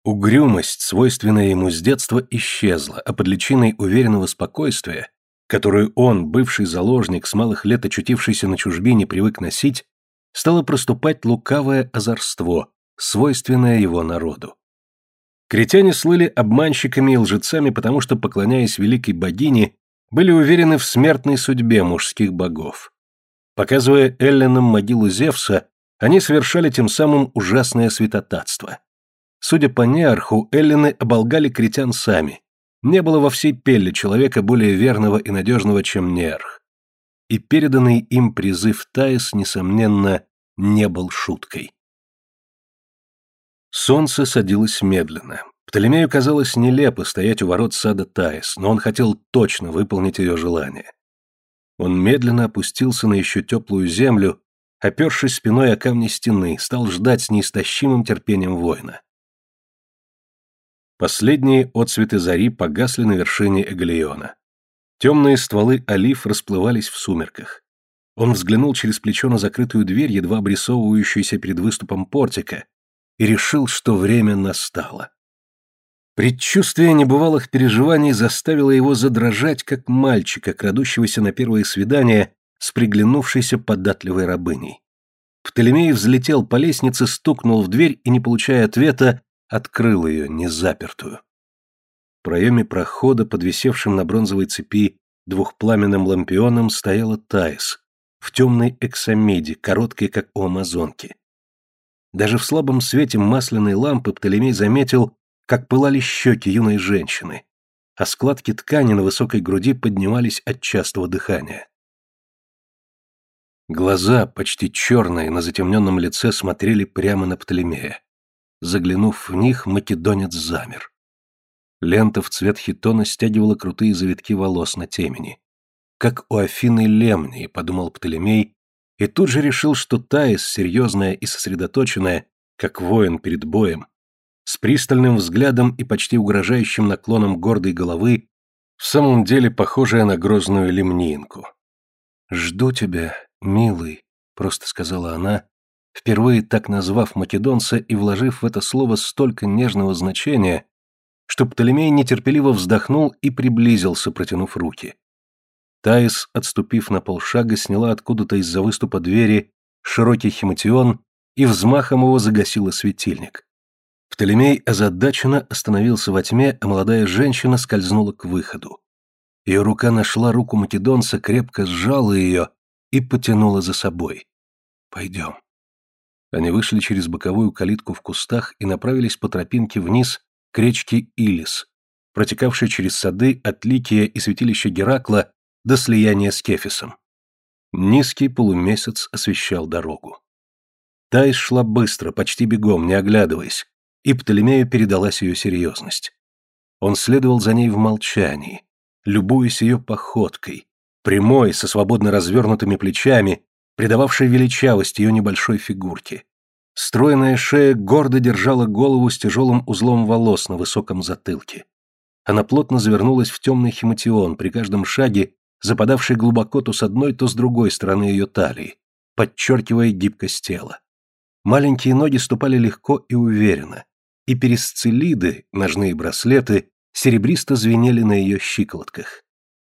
Угрюмость, свойственная ему с детства, исчезла, а под личиной уверенного спокойствия, которую он, бывший заложник, с малых лет очутившийся на чужбине, привык носить, стало проступать лукавое озорство, свойственное его народу. Критяне слыли обманщиками и лжецами, потому что, поклоняясь великой богине, были уверены в смертной судьбе мужских богов. Показывая эллинам могилу Зевса, они совершали тем самым ужасное святотатство. Судя по неарху, эллины оболгали критян сами. Не было во всей Пелле человека более верного и надежного, чем неарх. И переданный им призыв Таис, несомненно, не был шуткой. Солнце садилось медленно. Птолемею казалось нелепо стоять у ворот сада Таис, но он хотел точно выполнить ее желание. Он медленно опустился на еще теплую землю, опершись спиной о камни стены, стал ждать с неистощимым терпением воина. Последние отсветы зари погасли на вершине Эгалиона. Темные стволы олив расплывались в сумерках. Он взглянул через плечо на закрытую дверь, едва обрисовывающуюся перед выступом портика, и решил, что время настало. Предчувствие небывалых переживаний заставило его задрожать, как мальчика, крадущегося на первое свидание с приглянувшейся податливой рабыней. Птолемей взлетел по лестнице, стукнул в дверь и, не получая ответа, открыл ее, незапертую. В проеме прохода, под висевшим на бронзовой цепи двухпламенным лампионом, стояла Таис в темной эксамиде, короткой, как у амазонки. Даже в слабом свете масляной лампы Птолемей заметил, как пылали щеки юной женщины, а складки ткани на высокой груди поднимались от частого дыхания. Глаза, почти черные, на затемненном лице смотрели прямо на Птолемея. Заглянув в них, македонец замер. Лента в цвет хитона стягивала крутые завитки волос на темени. «Как у Афины Лемнии», — подумал Птолемей, и тут же решил, что Таис, серьезная и сосредоточенная, как воин перед боем, с пристальным взглядом и почти угрожающим наклоном гордой головы, в самом деле похожая на грозную лемниинку. «Жду тебя, милый», — просто сказала она, впервые так назвав македонца и вложив в это слово столько нежного значения, что Птолемей нетерпеливо вздохнул и приблизился, протянув руки. Таис, отступив на полшага, сняла откуда-то из-за выступа двери широкий химатион и взмахом его загасила светильник. Птолемей озадаченно остановился во тьме, а молодая женщина скользнула к выходу. Ее рука нашла руку македонца, крепко сжала ее и потянула за собой. «Пойдем». Они вышли через боковую калитку в кустах и направились по тропинке вниз к речке Илис, протекавшей через сады от Ликия и святилища Геракла до слияния с Кефисом. Низкий полумесяц освещал дорогу. Таис шла быстро, почти бегом, не оглядываясь, и Птолемею передалась ее серьезность. Он следовал за ней в молчании, любуясь ее походкой, прямой, со свободно развернутыми плечами, придававшей величавость ее небольшой фигурке. Стройная шея гордо держала голову с тяжелым узлом волос на высоком затылке. Она плотно завернулась в темный химатион, при каждом шаге западавший глубоко то с одной, то с другой стороны ее талии, подчеркивая гибкость тела. Маленькие ноги ступали легко и уверенно, и перисциллиды, ножные браслеты, серебристо звенели на ее щиколотках.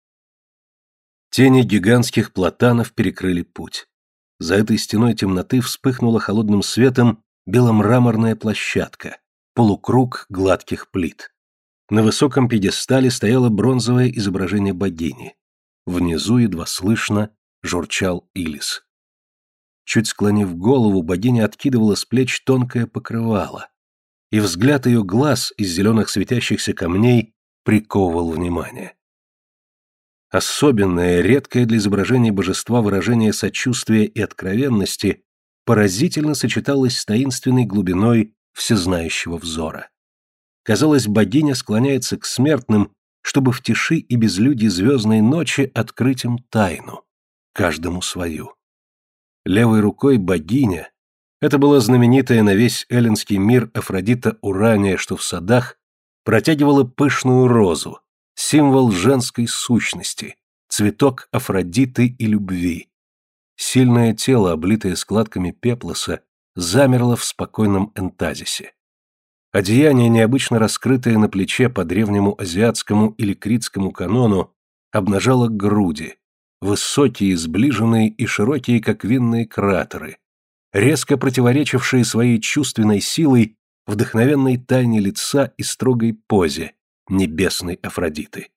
Тени гигантских платанов перекрыли путь. За этой стеной темноты вспыхнула холодным светом беломраморная площадка, полукруг гладких плит. На высоком пьедестале стояло бронзовое изображение богини. Внизу едва слышно журчал Илис. Чуть склонив голову, богиня откидывала с плеч тонкое покрывало, и взгляд ее глаз из зеленых светящихся камней приковывал внимание. Особенное, редкое для изображения божества выражение сочувствия и откровенности поразительно сочеталось с таинственной глубиной всезнающего взора. Казалось, богиня склоняется к смертным, чтобы в тиши и безлюдье звездной ночи открыть им тайну, каждому свою. Левой рукой богиня, это была знаменитая на весь эллинский мир Афродита Урания, что в садах, протягивала пышную розу, символ женской сущности, цветок Афродиты и любви. Сильное тело, облитое складками пеплоса, замерло в спокойном энтазисе. Одеяние, необычно раскрытое на плече по древнему азиатскому или критскому канону, обнажало груди, высокие, сближенные и широкие, как винные кратеры, резко противоречившие своей чувственной силой вдохновенной тайне лица и строгой позе небесной Афродиты.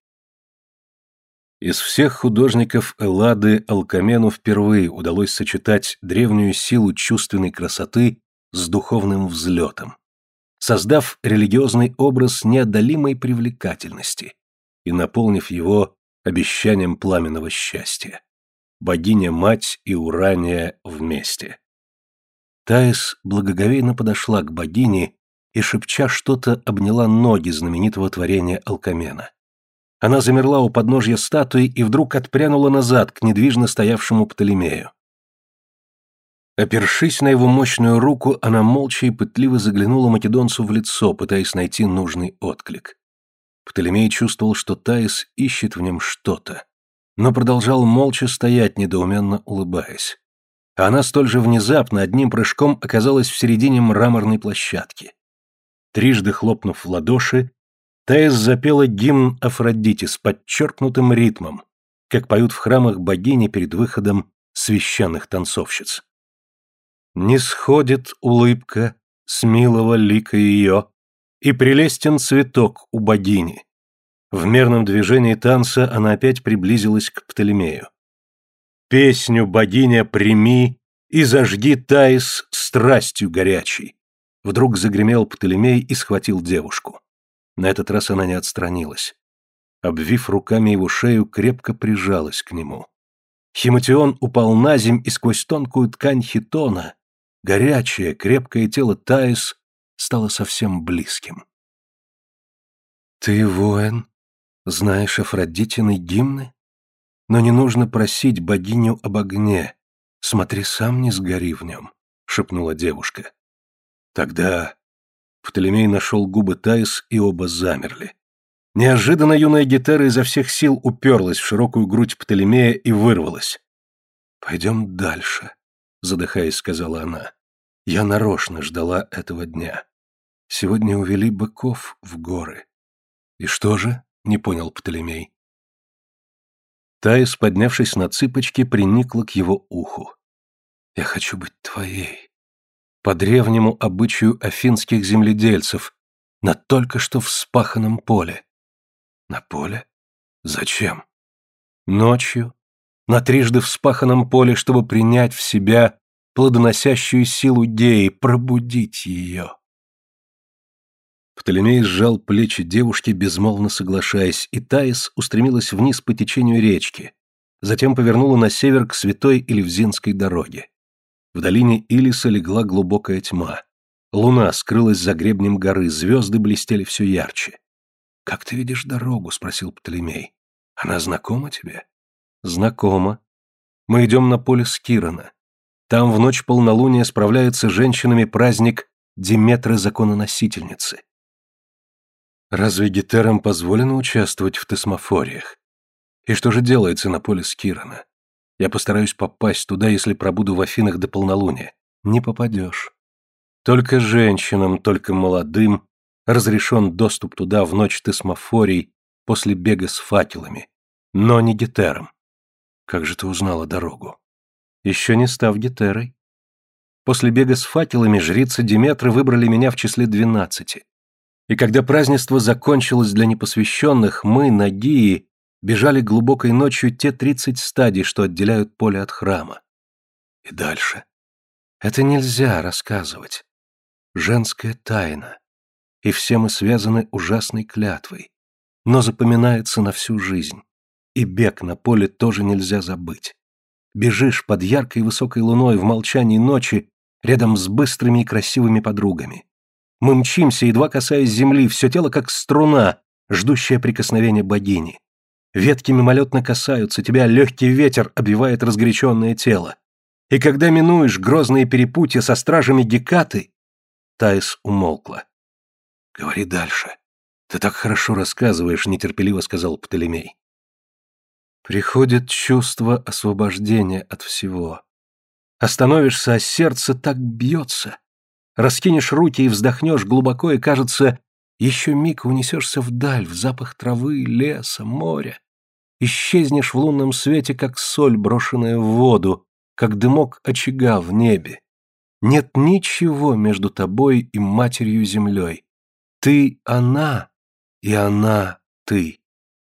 Из всех художников Эллады Алкамену впервые удалось сочетать древнюю силу чувственной красоты с духовным взлетом, создав религиозный образ неодолимой привлекательности и наполнив его обещанием пламенного счастья. Богиня-мать и Урания вместе. Таис благоговейно подошла к богине и, шепча что-то, обняла ноги знаменитого творения Алкамена. Она замерла у подножья статуи и вдруг отпрянула назад к недвижно стоявшему Птолемею. Опершись на его мощную руку, она молча и пытливо заглянула македонцу в лицо, пытаясь найти нужный отклик. Птолемей чувствовал, что Таис ищет в нем что-то, но продолжал молча стоять, недоуменно улыбаясь. А она столь же внезапно одним прыжком оказалась в середине мраморной площадки. Трижды хлопнув в ладоши, Таис запела гимн Афродите с подчеркнутым ритмом, как поют в храмах богини перед выходом священных танцовщиц. Не сходит улыбка с милого лика ее, и прелестен цветок у богини. В мерном движении танца она опять приблизилась к Птолемею. Песню, богиня, прими и зажги, Таис, страстью горячей. Вдруг загремел Птолемей и схватил девушку. На этот раз она не отстранилась. Обвив руками его шею, крепко прижалась к нему. Химатион упал наземь, и сквозь тонкую ткань хитона горячее, крепкое тело Таис стало совсем близким. «Ты воин, знаешь Афродитины гимны? Но не нужно просить богиню об огне. Смотри, сам не сгори в нем», — шепнула девушка. Тогда Птолемей нашел губы Таис, и оба замерли. Неожиданно юная Гетера изо всех сил уперлась в широкую грудь Птолемея и вырвалась. «Пойдем дальше», — задыхаясь, сказала она. «Я нарочно ждала этого дня. Сегодня увели быков в горы». «И что же?» — не понял Птолемей. Таис, поднявшись на цыпочки, приникла к его уху. «Я хочу быть твоей. По древнему обычаю афинских земледельцев, на только что вспаханном поле». «На поле? Зачем?» «Ночью, на трижды вспаханном поле, чтобы принять в себя плодоносящую силу Деи, пробудить ее». Птолемей сжал плечи девушки, безмолвно соглашаясь, и Таис устремилась вниз по течению речки, затем повернула на север к Святой Элевзинской дороге. В долине Илиса легла глубокая тьма. Луна скрылась за гребнем горы, звезды блестели все ярче. «Как ты видишь дорогу?» — спросил Птолемей. «Она знакома тебе?» «Знакома. Мы идем на поле Скирона. Там в ночь полнолуния справляется с женщинами праздник Диметры закононосительницы». «Разве гетерам позволено участвовать в тесмофориях? И что же делается на поле Скирона? Я постараюсь попасть туда, если пробуду в Афинах до полнолуния. Не попадешь. Только женщинам, только молодым разрешен доступ туда в ночь тесмофорий после бега с факелами, но не гетерам. Как же ты узнала дорогу? Еще не став гетерой. После бега с факелами жрицы Диметры выбрали меня в числе 12. И когда празднество закончилось для непосвященных, мы, нагии, бежали глубокой ночью те 30 стадий, что отделяют поле от храма. И дальше. Это нельзя рассказывать. Женская тайна. И все мы связаны ужасной клятвой. Но запоминается на всю жизнь. И бег на поле тоже нельзя забыть. Бежишь под яркой высокой луной в молчании ночи рядом с быстрыми и красивыми подругами. Мы мчимся, едва касаясь земли, все тело как струна, ждущая прикосновения богини. Ветки мимолетно касаются тебя, легкий ветер обвивает разгоряченное тело. И когда минуешь грозные перепутья со стражами Гекаты... Таис умолкла. «Говори дальше. Ты так хорошо рассказываешь», — нетерпеливо сказал Птолемей. «Приходит чувство освобождения от всего. Остановишься, а сердце так бьется. Раскинешь руки и вздохнешь глубоко, и, кажется, еще миг унесешься вдаль, в запах травы, леса, моря. Исчезнешь в лунном свете, как соль, брошенная в воду, как дымок очага в небе. Нет ничего между тобой и матерью-землей. Ты она, и она ты.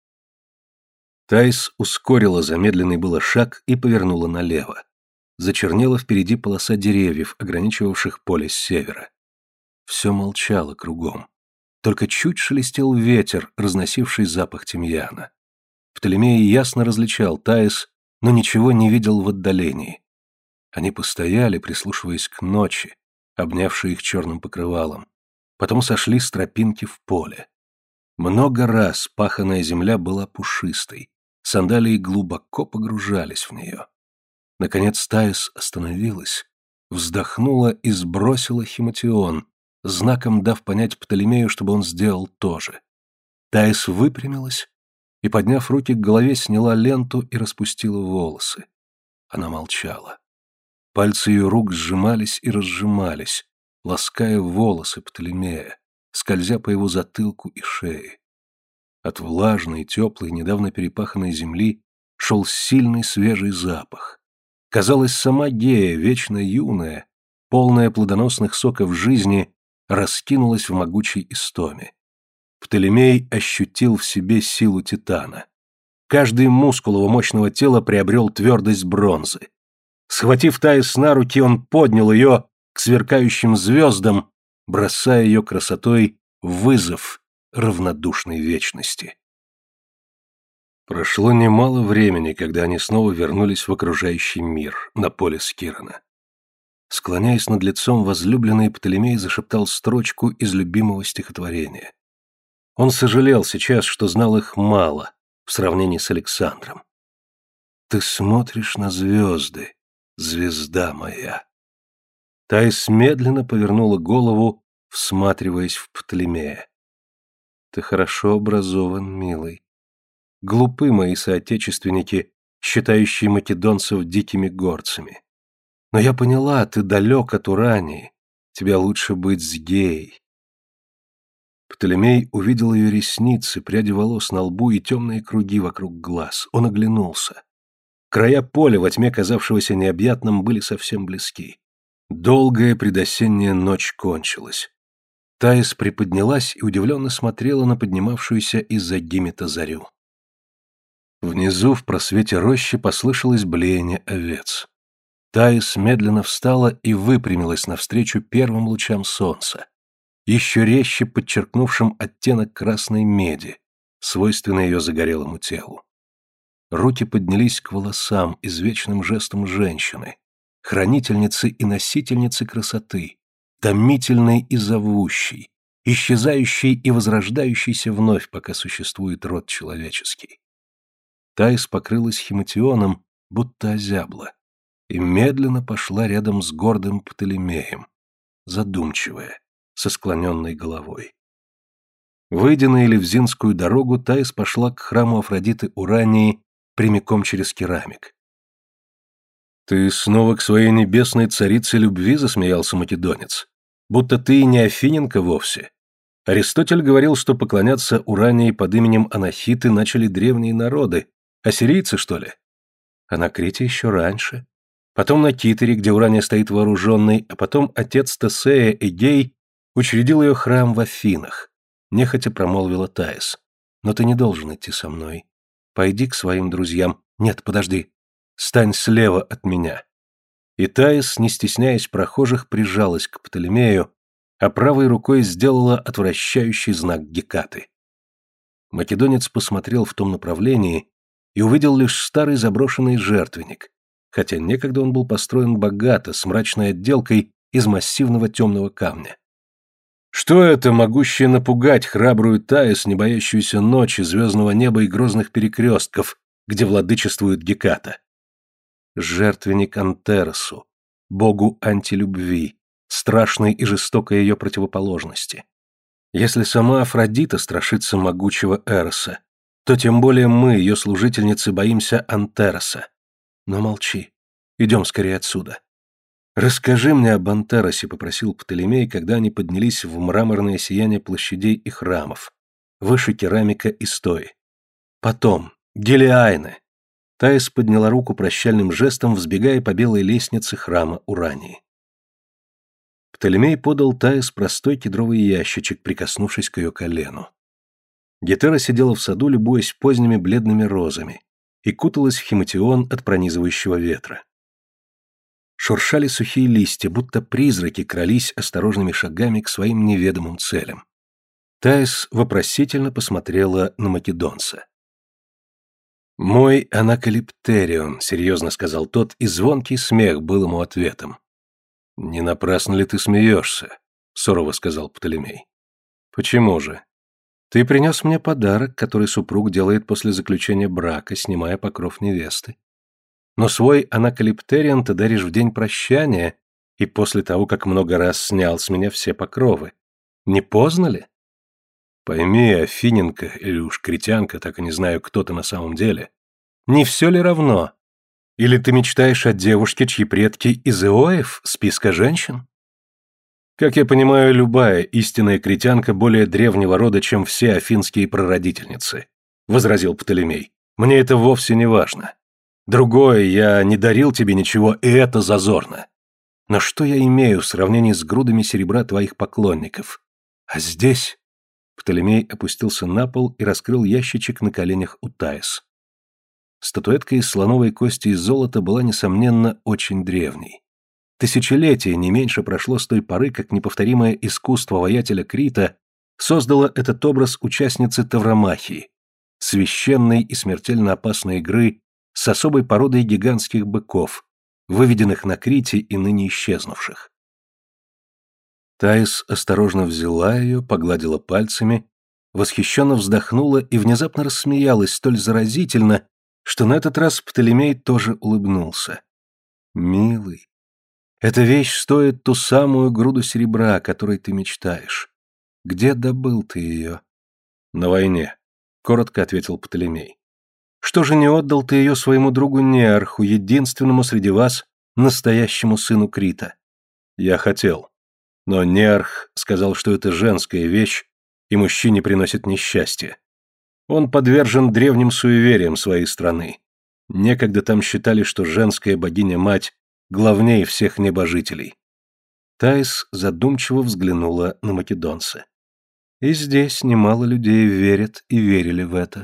Таис ускорила замедленный было шаг и повернула налево. Зачернела впереди полоса деревьев, ограничивавших поле с севера. Все молчало кругом. Только чуть шелестел ветер, разносивший запах тимьяна. Птолемей ясно различал Таис, но ничего не видел в отдалении. Они постояли, прислушиваясь к ночи, обнявшей их черным покрывалом. Потом сошли с тропинки в поле. Много раз паханая земля была пушистой, сандалии глубоко погружались в нее. Наконец Таис остановилась, вздохнула и сбросила химатион, знаком дав понять Птолемею, чтобы он сделал то же. Таис выпрямилась и, подняв руки к голове, сняла ленту и распустила волосы. Она молчала. Пальцы ее рук сжимались и разжимались, лаская волосы Птолемея, скользя по его затылку и шее. От влажной, теплой, недавно перепаханной земли шел сильный свежий запах. Казалось, сама Гея, вечно юная, полная плодоносных соков жизни, раскинулась в могучей истоме. Птолемей ощутил в себе силу титана. Каждый мускул его мощного тела приобрел твердость бронзы. Схватив Таис на руки, он поднял ее к сверкающим звездам, бросая ее красотой в вызов равнодушной вечности. Прошло немало времени, когда они снова вернулись в окружающий мир, на поле Скирана. Склоняясь над лицом возлюбленной, Птолемей зашептал строчку из любимого стихотворения. Он сожалел сейчас, что знал их мало в сравнении с Александром. «Ты смотришь на звезды, звезда моя». Таис медленно повернула голову, всматриваясь в Птолемея. «Ты хорошо образован, милый. Глупы мои соотечественники, считающие македонцев дикими горцами. Но я поняла, ты далек от Урании, тебе лучше быть с Геей». Птолемей увидел ее ресницы, пряди волос на лбу и темные круги вокруг глаз. Он оглянулся. Края поля, во тьме казавшегося необъятным, были совсем близки. Долгая предосенняя ночь кончилась. Таис приподнялась и удивленно смотрела на поднимавшуюся из-за гимета зарю. Внизу, в просвете рощи, послышалось блеяние овец. Таис медленно встала и выпрямилась навстречу первым лучам солнца, еще резче подчеркнувшим оттенок красной меди, свойственной ее загорелому телу. Руки поднялись к волосам извечным жестом женщины, хранительницы и носительницы красоты, томительной и зовущей, исчезающей и возрождающейся вновь, пока существует род человеческий. Таис покрылась химатионом, будто озябла, и медленно пошла рядом с гордым Птолемеем, задумчивая, со склоненной головой. Выйдя на Элевзинскую дорогу, Таис пошла к храму Афродиты Урании прямиком через керамик. «Ты снова к своей небесной царице любви?» — засмеялся македонец. «Будто ты и не афиненка вовсе. Аристотель говорил, что поклоняться Урании под именем Анахиты начали древние народы. Ассирийцы, что ли? А на Крите еще раньше. Потом на Китере, где Урания стоит вооруженной, а потом отец Тесея, Эгей, учредил ее храм в Афинах», — нехотя промолвила Таис. «Но ты не должен идти со мной. Пойди к своим друзьям. Нет, подожди. Стань слева от меня». И Таис, не стесняясь прохожих, прижалась к Птолемею, а правой рукой сделала отвращающий знак Гекаты. Македонец посмотрел в том направлении и увидел лишь старый заброшенный жертвенник, хотя некогда он был построен богато, с мрачной отделкой из массивного темного камня. Что это, могущее напугать храбрую Таис, не боящуюся ночи, звездного неба и грозных перекрестков, где владычествует Геката? Жертвенник Антеросу, богу антилюбви, страшной и жестокой ее противоположности. Если сама Афродита страшится могучего Эроса, то тем более мы, ее служительницы, боимся Антероса. Но молчи, идем скорее отсюда. «Расскажи мне об Антаросе», — попросил Птолемей, когда они поднялись в мраморное сияние площадей и храмов, выше керамика и стои. «Потом, Гелиайне». Таис подняла руку прощальным жестом, взбегая по белой лестнице храма Урании. Птолемей подал Таис простой кедровый ящичек, прикоснувшись к ее колену. Гетера сидела в саду, любуясь поздними бледными розами, и куталась в химатион от пронизывающего ветра. Шуршали сухие листья, будто призраки крались осторожными шагами к своим неведомым целям. Таис вопросительно посмотрела на македонца. «Мой анакалиптерион», — серьезно сказал тот, и звонкий смех был ему ответом. «Не напрасно ли ты смеешься?» — сурово сказал Птолемей. «Почему же? Ты принес мне подарок, который супруг делает после заключения брака, снимая покров невесты. Но свой анакалиптерион ты даришь в день прощания и после того, как много раз снял с меня все покровы. Не поздно ли?» «Пойми, Афиненко или уж критянка, так и не знаю, кто ты на самом деле. Не все ли равно? Или ты мечтаешь о девушке, чьи предки из Иоев, списка женщин? Как я понимаю, любая истинная критянка более древнего рода, чем все афинские прародительницы», — возразил Птолемей. «Мне это вовсе не важно. Другое, я не дарил тебе ничего, и это зазорно. Но что я имею в сравнении с грудами серебра твоих поклонников? А здесь...» Птолемей опустился на пол и раскрыл ящичек на коленях у Таис. Статуэтка из слоновой кости и золота была, несомненно, очень древней. Тысячелетия не меньше прошло с той поры, как неповторимое искусство воятеля Крита создало этот образ участницы Тавромахии, священной и смертельно опасной игры с особой породой гигантских быков, выведенных на Крите и ныне исчезнувших. Таис осторожно взяла ее, погладила пальцами, восхищенно вздохнула и внезапно рассмеялась столь заразительно, что на этот раз Птолемей тоже улыбнулся. «Милый, эта вещь стоит ту самую груду серебра, о которой ты мечтаешь. Где добыл ты ее?» «На войне», — коротко ответил Птолемей. «Что же не отдал ты ее своему другу Неарху, единственному среди вас, настоящему сыну Крита?» «Я хотел. Но Неарх сказал, что это женская вещь, и мужчине приносит несчастье. Он подвержен древним суевериям своей страны. Некогда там считали, что женская богиня-мать главнее всех небожителей». Таис задумчиво взглянула на македонца. «И здесь немало людей верят и верили в это».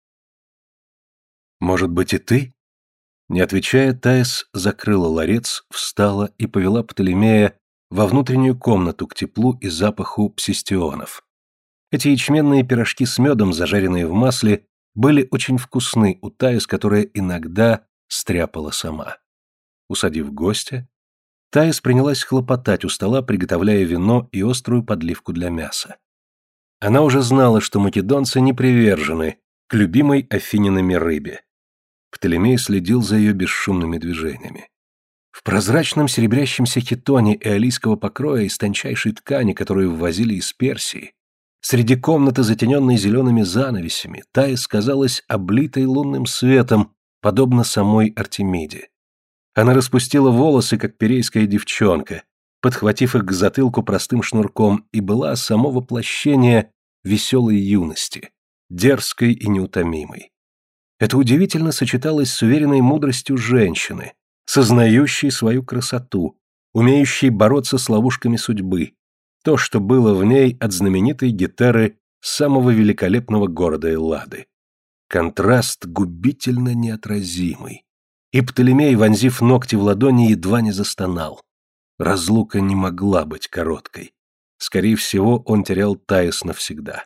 «Может быть, и ты?» Не отвечая, Таис закрыла ларец, встала и повела Птолемея во внутреннюю комнату к теплу и запаху псистионов. Эти ячменные пирожки с медом, зажаренные в масле, были очень вкусны у Таис, которая иногда стряпала сама. Усадив гостя, Таис принялась хлопотать у стола, приготовляя вино и острую подливку для мяса. Она уже знала, что македонцы не привержены к любимой афининами рыбе. Птолемей следил за ее бесшумными движениями. В прозрачном серебрящемся хитоне эолийского покроя из тончайшей ткани, которую ввозили из Персии, среди комнаты, затененной зелеными занавесями, Таис казалась облитой лунным светом, подобно самой Артемиде. Она распустила волосы, как перейская девчонка, подхватив их к затылку простым шнурком, и была само воплощение веселой юности, дерзкой и неутомимой. Это удивительно сочеталось с уверенной мудростью женщины, сознающей свою красоту, умеющей бороться с ловушками судьбы, то, что было в ней от знаменитой Гетеры самого великолепного города Эллады. Контраст губительно неотразимый. И Птолемей, вонзив ногти в ладони, едва не застонал. Разлука не могла быть короткой. Скорее всего, он терял Таис навсегда.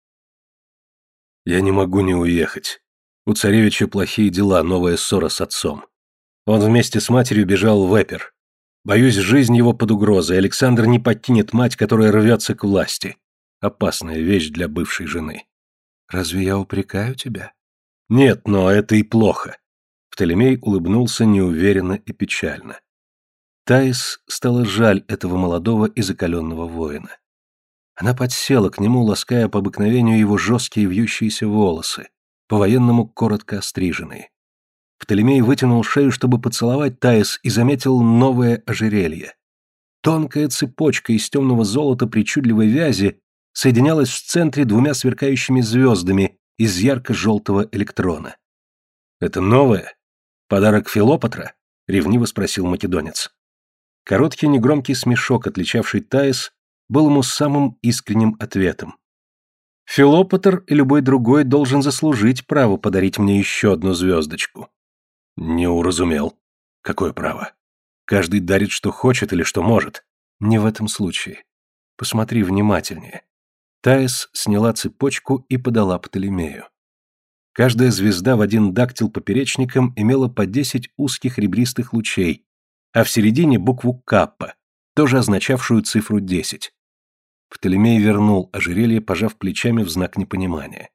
«Я не могу не уехать. У царевича плохие дела, новая ссора с отцом. Он вместе с матерью бежал в Эпир. Боюсь, жизнь его под угрозой. Александр не покинет мать, которая рвется к власти. Опасная вещь для бывшей жены». «Разве я упрекаю тебя?» «Нет, но это и плохо». Птолемей улыбнулся неуверенно и печально. Таис стало жаль этого молодого и закаленного воина. Она подсела к нему, лаская по обыкновению его жесткие вьющиеся волосы, по-военному коротко остриженные. Птолемей вытянул шею, чтобы поцеловать Таис, и заметил новое ожерелье. Тонкая цепочка из темного золота причудливой вязи соединялась в центре двумя сверкающими звездами из ярко-желтого электрона. «Это новое? Подарок Филопатра?» — ревниво спросил македонец. Короткий негромкий смешок, отличавший Таис, был ему самым искренним ответом. «Филопатр и любой другой должен заслужить право подарить мне еще одну звездочку». «Не уразумел. Какое право? Каждый дарит, что хочет или что может». «Не в этом случае. Посмотри внимательнее». Таис сняла цепочку и подала Птолемею. Каждая звезда в один дактил поперечником имела по 10 узких ребристых лучей, а в середине букву «каппа», тоже означавшую цифру 10. Птолемей вернул ожерелье, пожав плечами в знак непонимания.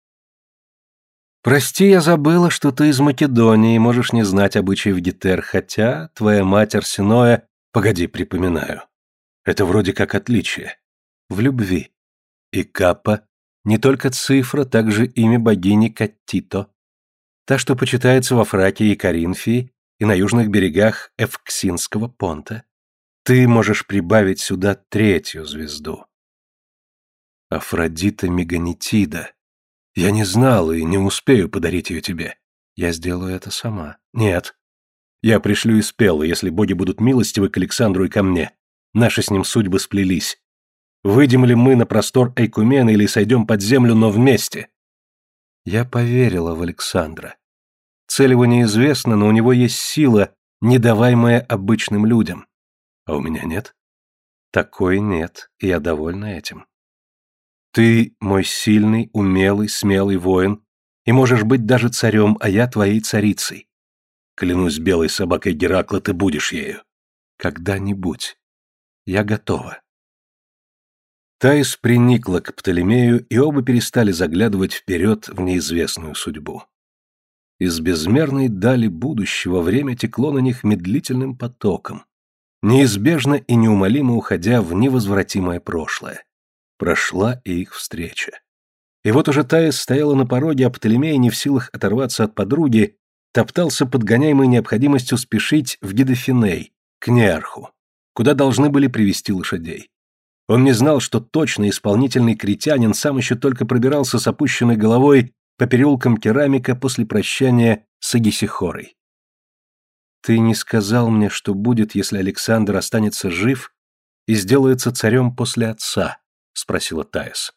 «Прости, я забыла, что ты из Македонии, можешь не знать обычаев Гетер, хотя твоя мать Арсеноя...» «Погоди, припоминаю. Это вроде как отличие. В любви. И Каппа — не только цифра, также имя богини Каттито. Та, что почитается во Фракии и Коринфии и на южных берегах Эвксинского понта. Ты можешь прибавить сюда третью звезду. Афродита Меганетида. Я не знал и не успею подарить ее тебе. Я сделаю это сама. Нет. Я пришлю из Пеллы, если боги будут милостивы к Александру и ко мне. Наши с ним судьбы сплелись. Выйдем ли мы на простор Эйкумена или сойдем под землю, но вместе? Я поверила в Александра. Цель его неизвестна, но у него есть сила, недаваемая обычным людям. А у меня нет? Такой нет, и я довольна этим. Ты мой сильный, умелый, смелый воин, и можешь быть даже царем, а я твоей царицей. Клянусь белой собакой Геракла, ты будешь ею. Когда-нибудь. Я готова. Таис приникла к Птолемею, и оба перестали заглядывать вперед в неизвестную судьбу. Из безмерной дали будущего время текло на них медлительным потоком, неизбежно и неумолимо уходя в невозвратимое прошлое. Прошла и их встреча. И вот уже Таис стояла на пороге, а Птолемей, не в силах оторваться от подруги, топтался подгоняемой необходимостью спешить в Гидофиней, к Неарху, куда должны были привести лошадей. Он не знал, что точно исполнительный критянин сам еще только пробирался с опущенной головой по переулкам Керамика после прощания с Агисихорой. «Ты не сказал мне, что будет, если Александр останется жив и сделается царем после отца?» — спросила Таис.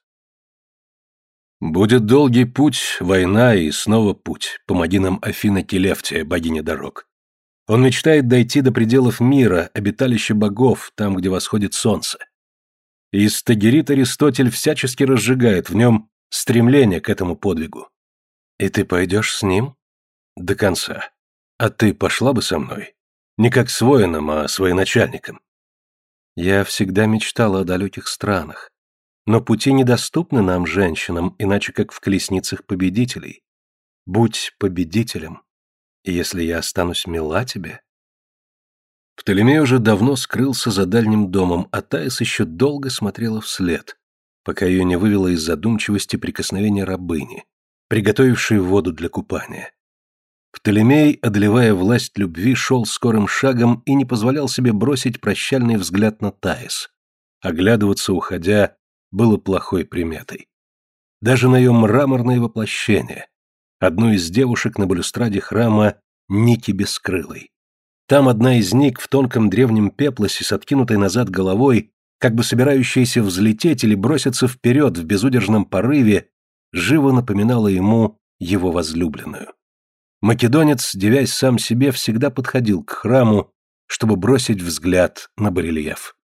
«Будет долгий путь, война и снова путь. Помоги нам, Афина Келевтия, богиня дорог. Он мечтает дойти до пределов мира, обиталища богов, там, где восходит солнце. И Стагирит Аристотель всячески разжигает в нем стремление к этому подвигу. И ты пойдешь с ним? До конца. А ты пошла бы со мной? Не как с воином, а с военачальником. Я всегда мечтала о далеких странах. Но пути недоступны нам, женщинам, иначе как в колесницах победителей. Будь победителем, и если я останусь мила тебе...» Птолемей уже давно скрылся за дальним домом, а Таис еще долго смотрела вслед, пока ее не вывело из задумчивости прикосновение рабыни, приготовившей воду для купания. Птолемей, одолевая власть любви, шел скорым шагом и не позволял себе бросить прощальный взгляд на Таис. Оглядываться, уходя, было плохой приметой. Даже на ее мраморное воплощение, одну из девушек на балюстраде храма Ники Бескрылой. Там одна из ник в тонком древнем пеплосе с откинутой назад головой, как бы собирающаяся взлететь или броситься вперед в безудержном порыве, живо напоминала ему его возлюбленную. Македонец, дивясь сам себе, всегда подходил к храму, чтобы бросить взгляд на барельеф.